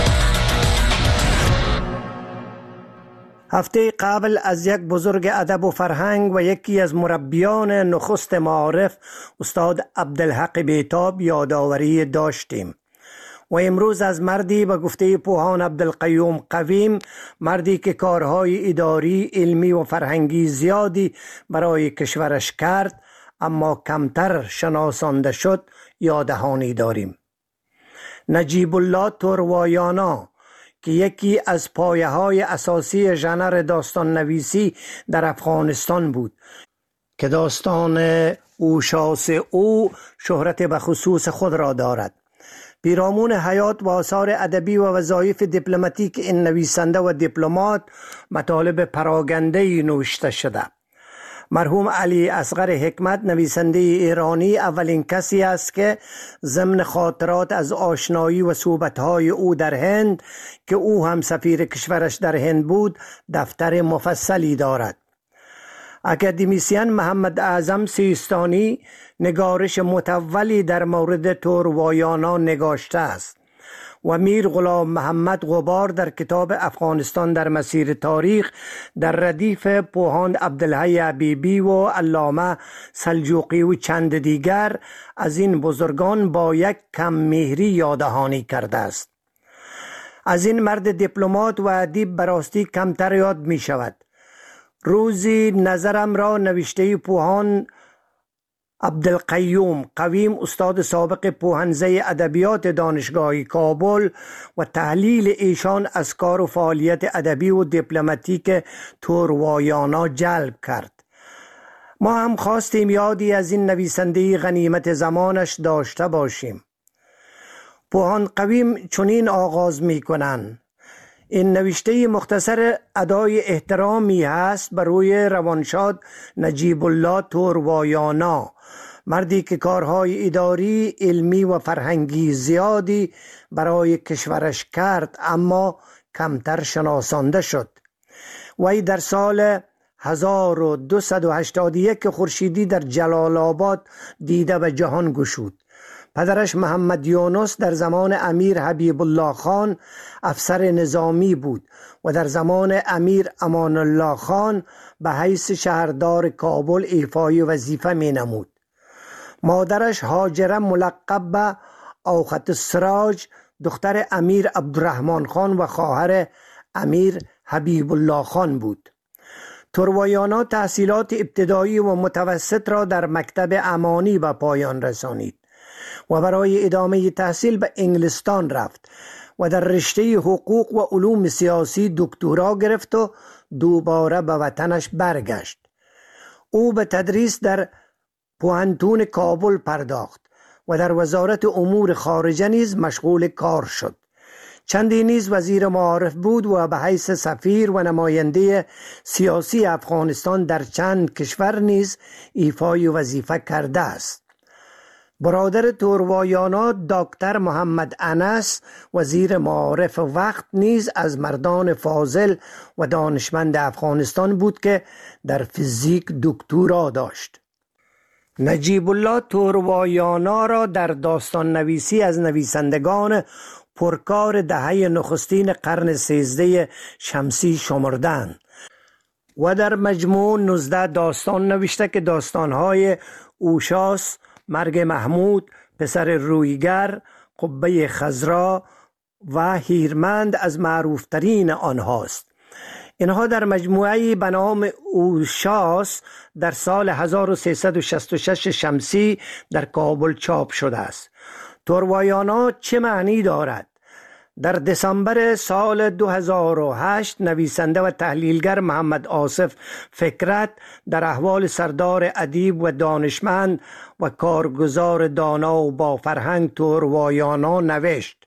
هفته قبل از یک بزرگ ادب و فرهنگ و یکی از مربیان نخست معارف استاد عبدالحق بیتاب یادآوری داشتیم و امروز از مردی به گفته پوهان عبدالقیوم قویم، مردی که کارهای اداری، علمی و فرهنگی زیادی برای کشورش کرد اما کمتر شناسانده شد، یادهانی داریم. نجیب الله توروایانا که یکی از پایه های اساسی ژانر داستان نویسی در افغانستان بود که داستان اوشاس او شهرت به خصوص خود را دارد. پیرامون حیات و آثار ادبی و وظایف دیپلماتیک این نویسنده و دیپلمات مطالب پراگنده‌ای نوشته شده. مرحوم علی اصغر حکمت نویسنده ایرانی اولین کسی است که ضمن خاطرات از آشنایی و صحبت‌های او در هند که او هم سفیر کشورش در هند بود دفتر مفصلی دارد. اکادمیسین محمد اعظم سیستانی نگارش متولی در مورد توروایانا نگاشته است و میر غلام محمد غبار در کتاب افغانستان در مسیر تاریخ در ردیف پوهاند عبدالحی حبیبی و علامه سلجوقی و چند دیگر از این بزرگان با یک کم مهری یاددهانی کرده است. از این مرد دیپلمات و ادیب براستی کمتر یاد می شود. روزی نظرم را نوشته پوهان عبدالقیوم قویم استاد سابق پوهنزه ادبیات دانشگاه کابل و تحلیل ایشان از کار و فعالیت ادبی و دیپلماتیک توروایانا جلب کرد. ما هم خواستیم یادی از این نویسنده غنیمت زمانش داشته باشیم. پوهان قویم چنین آغاز می کنند: این نوشته مختصر ادای احترامی هست بر روی روانشاد نجیب الله توروایانا، مردی که کارهای اداری، علمی و فرهنگی زیادی برای کشورش کرد اما کمتر شناسانده شد. وی در سال هزار و دویست و هشتاد و یک خورشیدی در جلال آباد دیده به جهان گشود. پدرش محمد یونس در زمان امیر حبیب الله خان افسر نظامی بود و در زمان امیر امان الله خان به حیث شهردار کابل ایفای وظیفه می نمود. مادرش هاجره ملقب به اوخت السراج دختر امیر عبدالرحمن خان و خواهر امیر حبیب الله خان بود. توروایانا تحصیلات ابتدایی و متوسط را در مکتب امانی به پایان رسانید و برای ادامه تحصیل به انگلستان رفت و در رشته حقوق و علوم سیاسی دکترا گرفت و دوباره به وطنش برگشت. او به تدریس در پوهنتون کابل پرداخت و در وزارت امور خارجه نیز مشغول کار شد. چندی نیز وزیر معارف بود و به حیث سفیر و نماینده سیاسی افغانستان در چند کشور نیز ایفای وظیفه کرده است. برادر توروایانا دکتر محمد انس وزیر معارف وقت نیز از مردان فاضل و دانشمند افغانستان بود که در فیزیک دکترا داشت. نجیب الله توروایانا را در داستان نویسی از نویسندگان پرکار دهه نخستین قرن سیزده شمسی شمردند و در مجموع نوزده داستان نوشته که داستانهای اوشاس، مرگ محمود، پسر رویگر، قبه خضرا و هیرمند از معروفترین آنهاست. اینها در مجموعه‌ای به نام اوشاس در سال هزار و سیصد و شصت و شش شمسی در کابل چاپ شده است. توروایانا چه معنی دارد؟ در دسامبر سال دو هزار و هشت نویسنده و تحلیلگر محمد آصف فکرت در احوال سردار ادیب و دانشمند و کارگزار دانا و با فرهنگ توروایانا نوشت: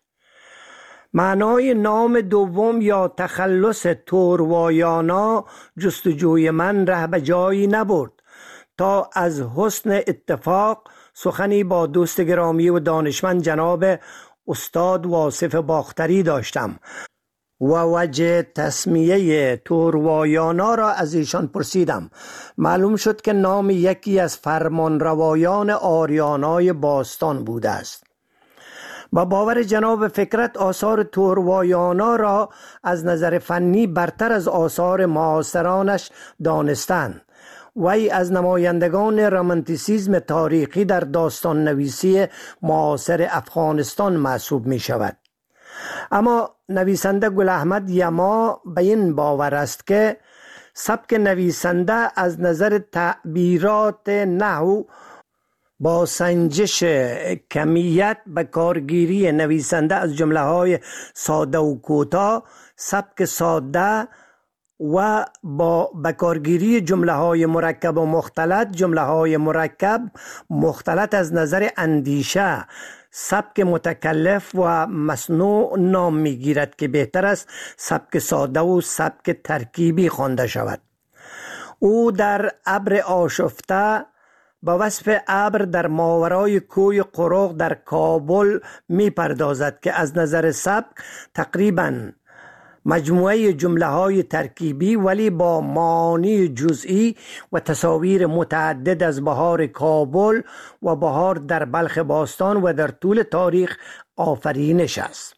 معنای نام دوم یا تخلص توروایانا جستجوی من ره به جایی نبرد تا از حسن اتفاق سخنی با دوست گرامی و دانشمند جناب استاد واصف باختری داشتم و وجه تسمیه توروایانا را از ایشان پرسیدم. معلوم شد که نام یکی از فرمانروایان آریانای باستان بوده است. با باور جناب فکرت آثار توروایانا را از نظر فنی برتر از آثار معاصرانش دانستند. وی از نمایندگان رمانتیسیزم تاریخی در داستان نویسی معاصر افغانستان محسوب می شود. اما نویسنده گل احمد یما به این باور است که سبک نویسنده از نظر تعبیرات نحو با سنجش کمیت به کارگیری نویسنده از جمله های ساده و کوتاه، سبک ساده و با بکارگیری جمله های مرکب و مختلط، جمله های مرکب مختلط از نظر اندیشه، سبک متکلف و مصنوع نام میگیرد که بهتر است سبک ساده و سبک ترکیبی خوانده شود. او در ابر آشفته با وصف ابر در ماورای کوی قروق در کابل می پردازد که از نظر سبک تقریباً مجموعه جمله های ترکیبی ولی با معانی جزئی و تصاویر متعدد از بهار کابل و بهار در بلخ باستان و در طول تاریخ آفرینش است.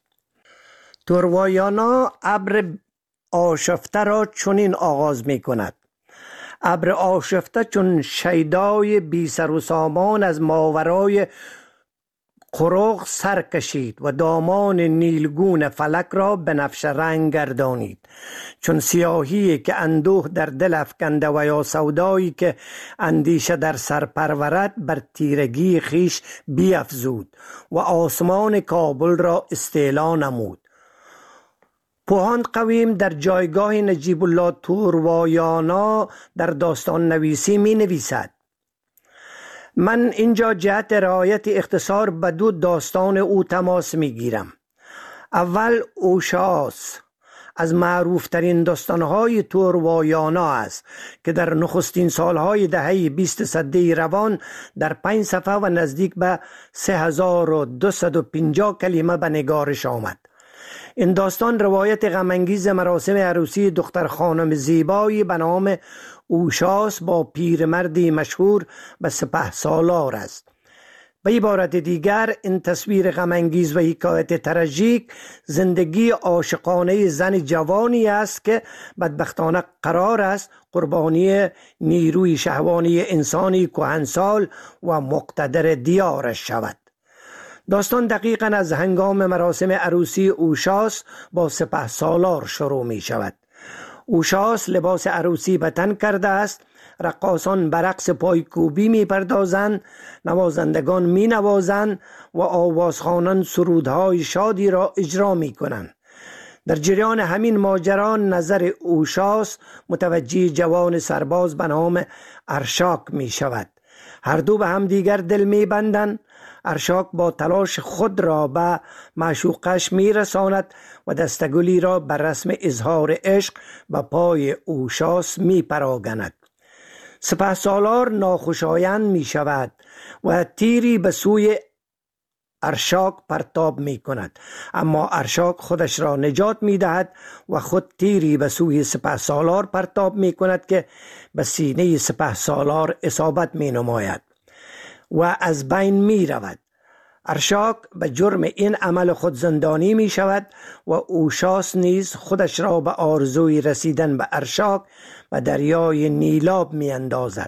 تروایانا ابر آشفته را چنین آغاز می کند: ابر آشفته چون شیدای بی سر و سامان از ماورای قرق سر کشید و دامان نیلگون فلک را به نفش رنگ گردانید، چون سیاهی که اندوه در دل افکنده و یا سودایی که اندیشه در سر پرورد بر تیرگی خیش بیفزود و آسمان کابل را استعلا نمود. پوهان قویم در جایگاه نجیب الله تروایانا در داستان نویسی می نویسد: من اینجا جهت رعایت اختصار به دو داستان او تماس می گیرم. اول اوشاس از معروف ترین داستانهای تروایانا است که در نخستین سالهای دهه بیست سده روان در پنج صفحه و نزدیک به سه هزار و دویست و پنجاه کلمه به نگارش آمد. این داستان روایت غمانگیز مراسم عروسی دختر خانم زیبایی به نام اوشاس با پیرمردی مشهور به سپه سالار است. به عبارت دیگر این تصویر غمانگیز و حکایت تراژیک زندگی عاشقانه زن جوانی است که بدبختانه قرار است قربانی نیروی شهوانی انسانی کهنسال و مقتدر دیارش شود. داستان دقیقاً از هنگام مراسم عروسی اوشاس با سپه سالار شروع می شود. اوشاس لباس عروسی به تن کرده است، رقاصان به رقص پایکوبی می پردازند، نوازندگان می نوازند و آوازخوانان سرودهای شادی را اجرا می کنند. در جریان همین ماجرا نظر اوشاس متوجه جوان سرباز به نام ارشاک می شود. هر دو به هم دیگر دل می بندند. ارشاک با تلاش خود را به معشوقش می رساند و دستگلی را بر رسم اظهار عشق به پای اوشاس می پراگند. سپه سالار ناخوشایند می شود و تیری به سوی ارشاک پرتاب می کند، اما ارشاک خودش را نجات می دهد و خود تیری به سوی سپه سالار پرتاب می کند که به سینه سپه سالار اصابت می نماید و از بین می رود. ارشاک به جرم این عمل خود زندانی می شود و اوشاس نیز خودش را به آرزوی رسیدن به ارشاک و دریای نیلاب می اندازد.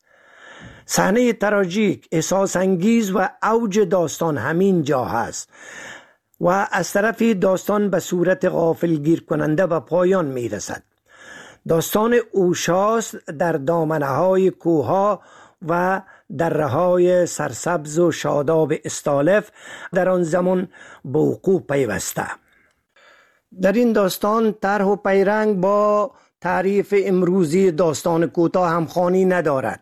صحنه تراژیک، احساس انگیز و اوج داستان همین جا هست و از طرفی داستان به صورت غافلگیر کننده و پایان می رسد. داستان اوشاس در دامنه های کوها و دره‌های سرسبز و شاداب استالف در آن زمان به وقوع پیوسته. در این داستان طرح و پیرنگ با تعریف امروزی داستان کوتاه همخوانی ندارد.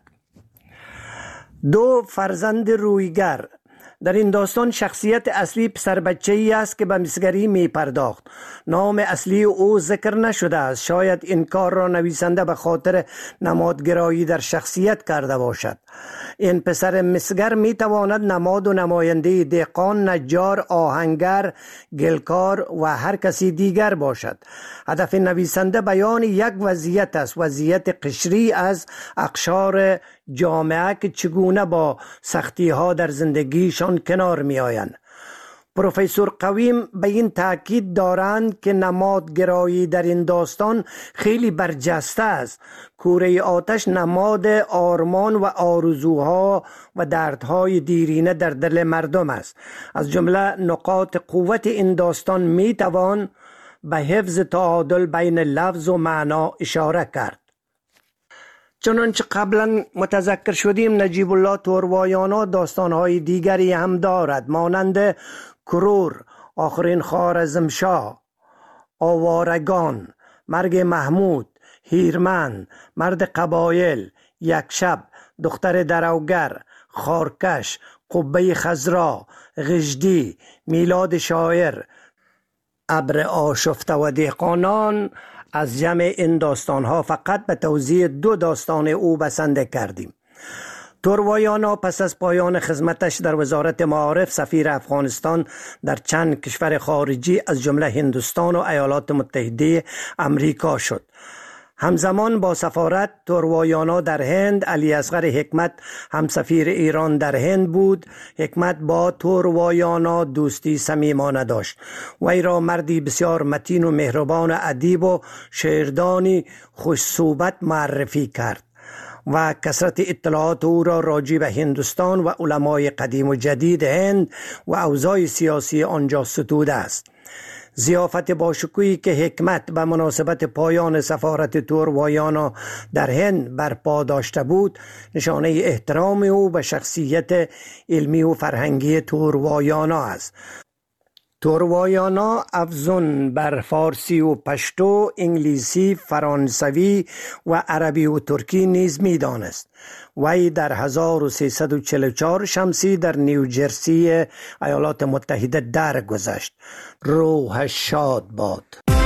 دو فرزند رویگر در این داستان شخصیت اصلی پسر بچه‌ای است که به مسگری می پرداخت. نام اصلی او ذکر نشده است. شاید این کار را نویسنده به خاطر نمادگرایی در شخصیت کرده باشد. این پسر مسگر می تواند نماد و نماینده دهقان، نجار، آهنگر، گلکار و هر کسی دیگر باشد. هدف نویسنده بیان یک وضعیت است، وضعیت قشری از اقشار جامعه که چگونه با سختی ها در زندگیشان کنار می آیند. پروفسور قویم به این تاکید دارند که نمادگرایی در این داستان خیلی برجسته است. کوره آتش نماد آرمان و آرزوها و دردهای دیرینه در دل مردم است. از جمله نقاط قوت این داستان می توان به حفظ تعادل بین لفظ و معنا اشاره کرد. چنانچه قبلا متذکر شدیم، نجیب الله تروایانا داستانهای دیگری هم دارد مانند کرور، آخرین خوارزمشاه، آوارگان، مرگ محمود، هیرمند، مرد قبایل، یک شب، دختر دروگر، خارکش، قبه خضرا، غجدی، میلاد شاعر، ابر آشفته و دهقانان. از جمع این داستانها فقط به توضیح دو داستان او بسنده کردیم. توروایانا پس از پایان خدمتش در وزارت معارف سفیر افغانستان در چند کشور خارجی از جمله هندوستان و ایالات متحده امریکا شد. همزمان با سفارت توروایانا در هند، علی اصغر حکمت همسفیر ایران در هند بود. حکمت با توروایانا دوستی صمیمانه داشت. وی را مردی بسیار متین و مهربان، ادیب و شعردانی خوش صحبت معرفی کرد و کثرت اطلاعات او را راجع به هندوستان و علمای قدیم و جدید هند و اوضاع سیاسی آنجا ستوده است. ضیافت باشکوهی که حکمت به مناسبت پایان سفارت توروایانا در هند برپا داشته بود نشانه احترام او به شخصیت علمی و فرهنگی توروایانا است. توروایانا افزون بر فارسی و پشتو، انگلیسی، فرانسوی و عربی و ترکی نیز می‌دانست. وی در هزار و سیصد و چهل و چهار شمسی در نیوجرسی ایالات متحده درگذشت. روحش شاد باد.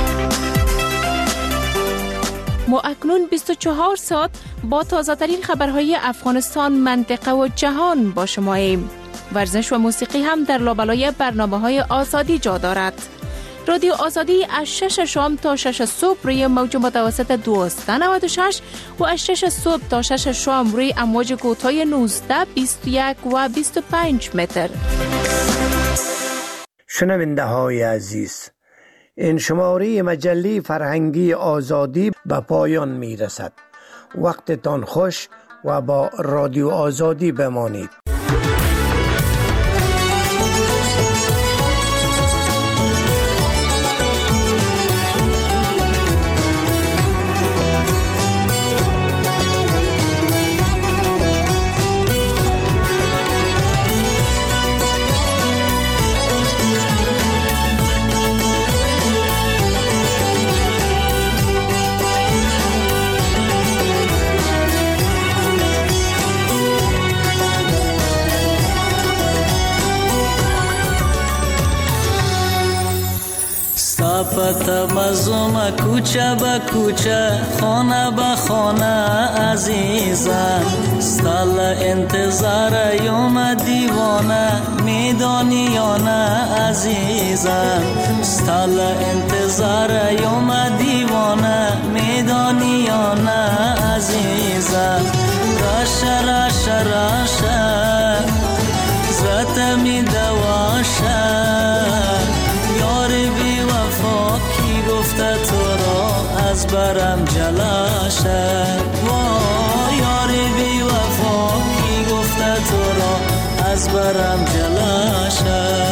ما اکنون بیست و چهار ساعت با تازه‌ترین خبرهای افغانستان، منطقه و جهان با شماییم. ورزش و موسیقی هم در لابلای برنامه‌های آزادی جا دارد. رادیو آزادی از شش شام تا شش صبح روی موج متوسط دویست و نود و شش و از شش صبح تا شش شام روی امواج کوتاه نوزده، بیست و یک و بیست و پنج متر. شنونده های عزیز، این شماره مجله فرهنگی آزادی به پایان می رسد. وقتتان خوش و با رادیو آزادی بمانید. تبسم کوچه به کوچه، خانه به خانه عزیزم، ستال انتظار یوم دیوانه، میدانی یا نه عزیزم، ستال انتظار یوم دیوانه، میدانی یا نه عزیزم. راشه راشه راشه زت می دواشه، یاری بی وفا کی گفته تو را از برم جلاشه، وای یاری بی وفا کی گفته تو را از برم جلاشه.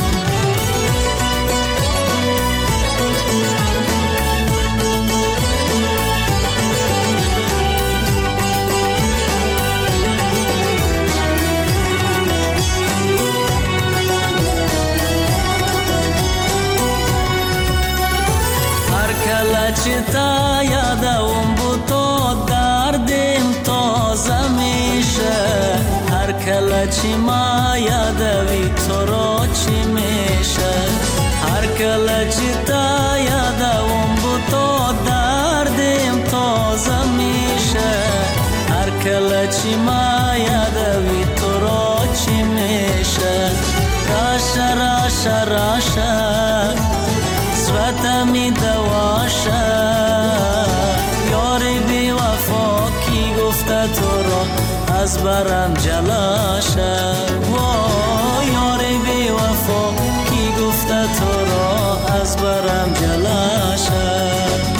چتا یادم بود تو دردم تازه میشه، هر کله چی ما یادوی تو را چی میشه، هر کله چی تا یادم بود تو دردم تازه میشه، هر کله چی ما یادوی تو را چی میشه. راشه راشه راشه زوتمی دواشه، یاری بی وفا کی گفته تو را از برم جلاشه، وای یاری بی وفا کی گفته تو را از برم جلاشه.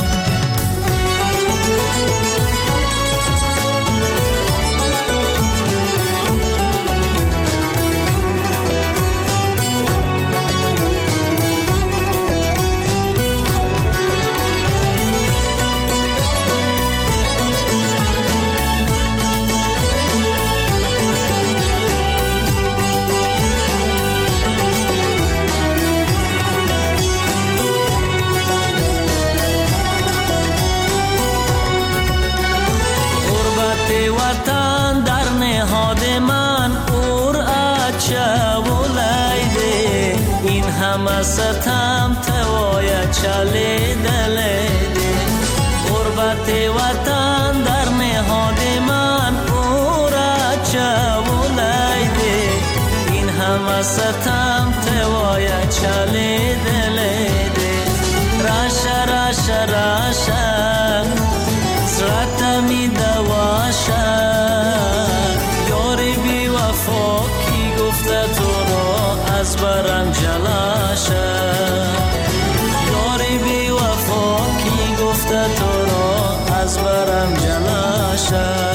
وطن در نهاد من اور اچه ولیده، این همه ستم توای چلی دلیده، غربت وطن در نهاد من اور اچه چلی دلی دی راشا راشا راشا زرات می دواشا یاری بی وفا کی گفته تو را از برم جلاشا یاری بی وفا کی گفته تو را از برم جلاشا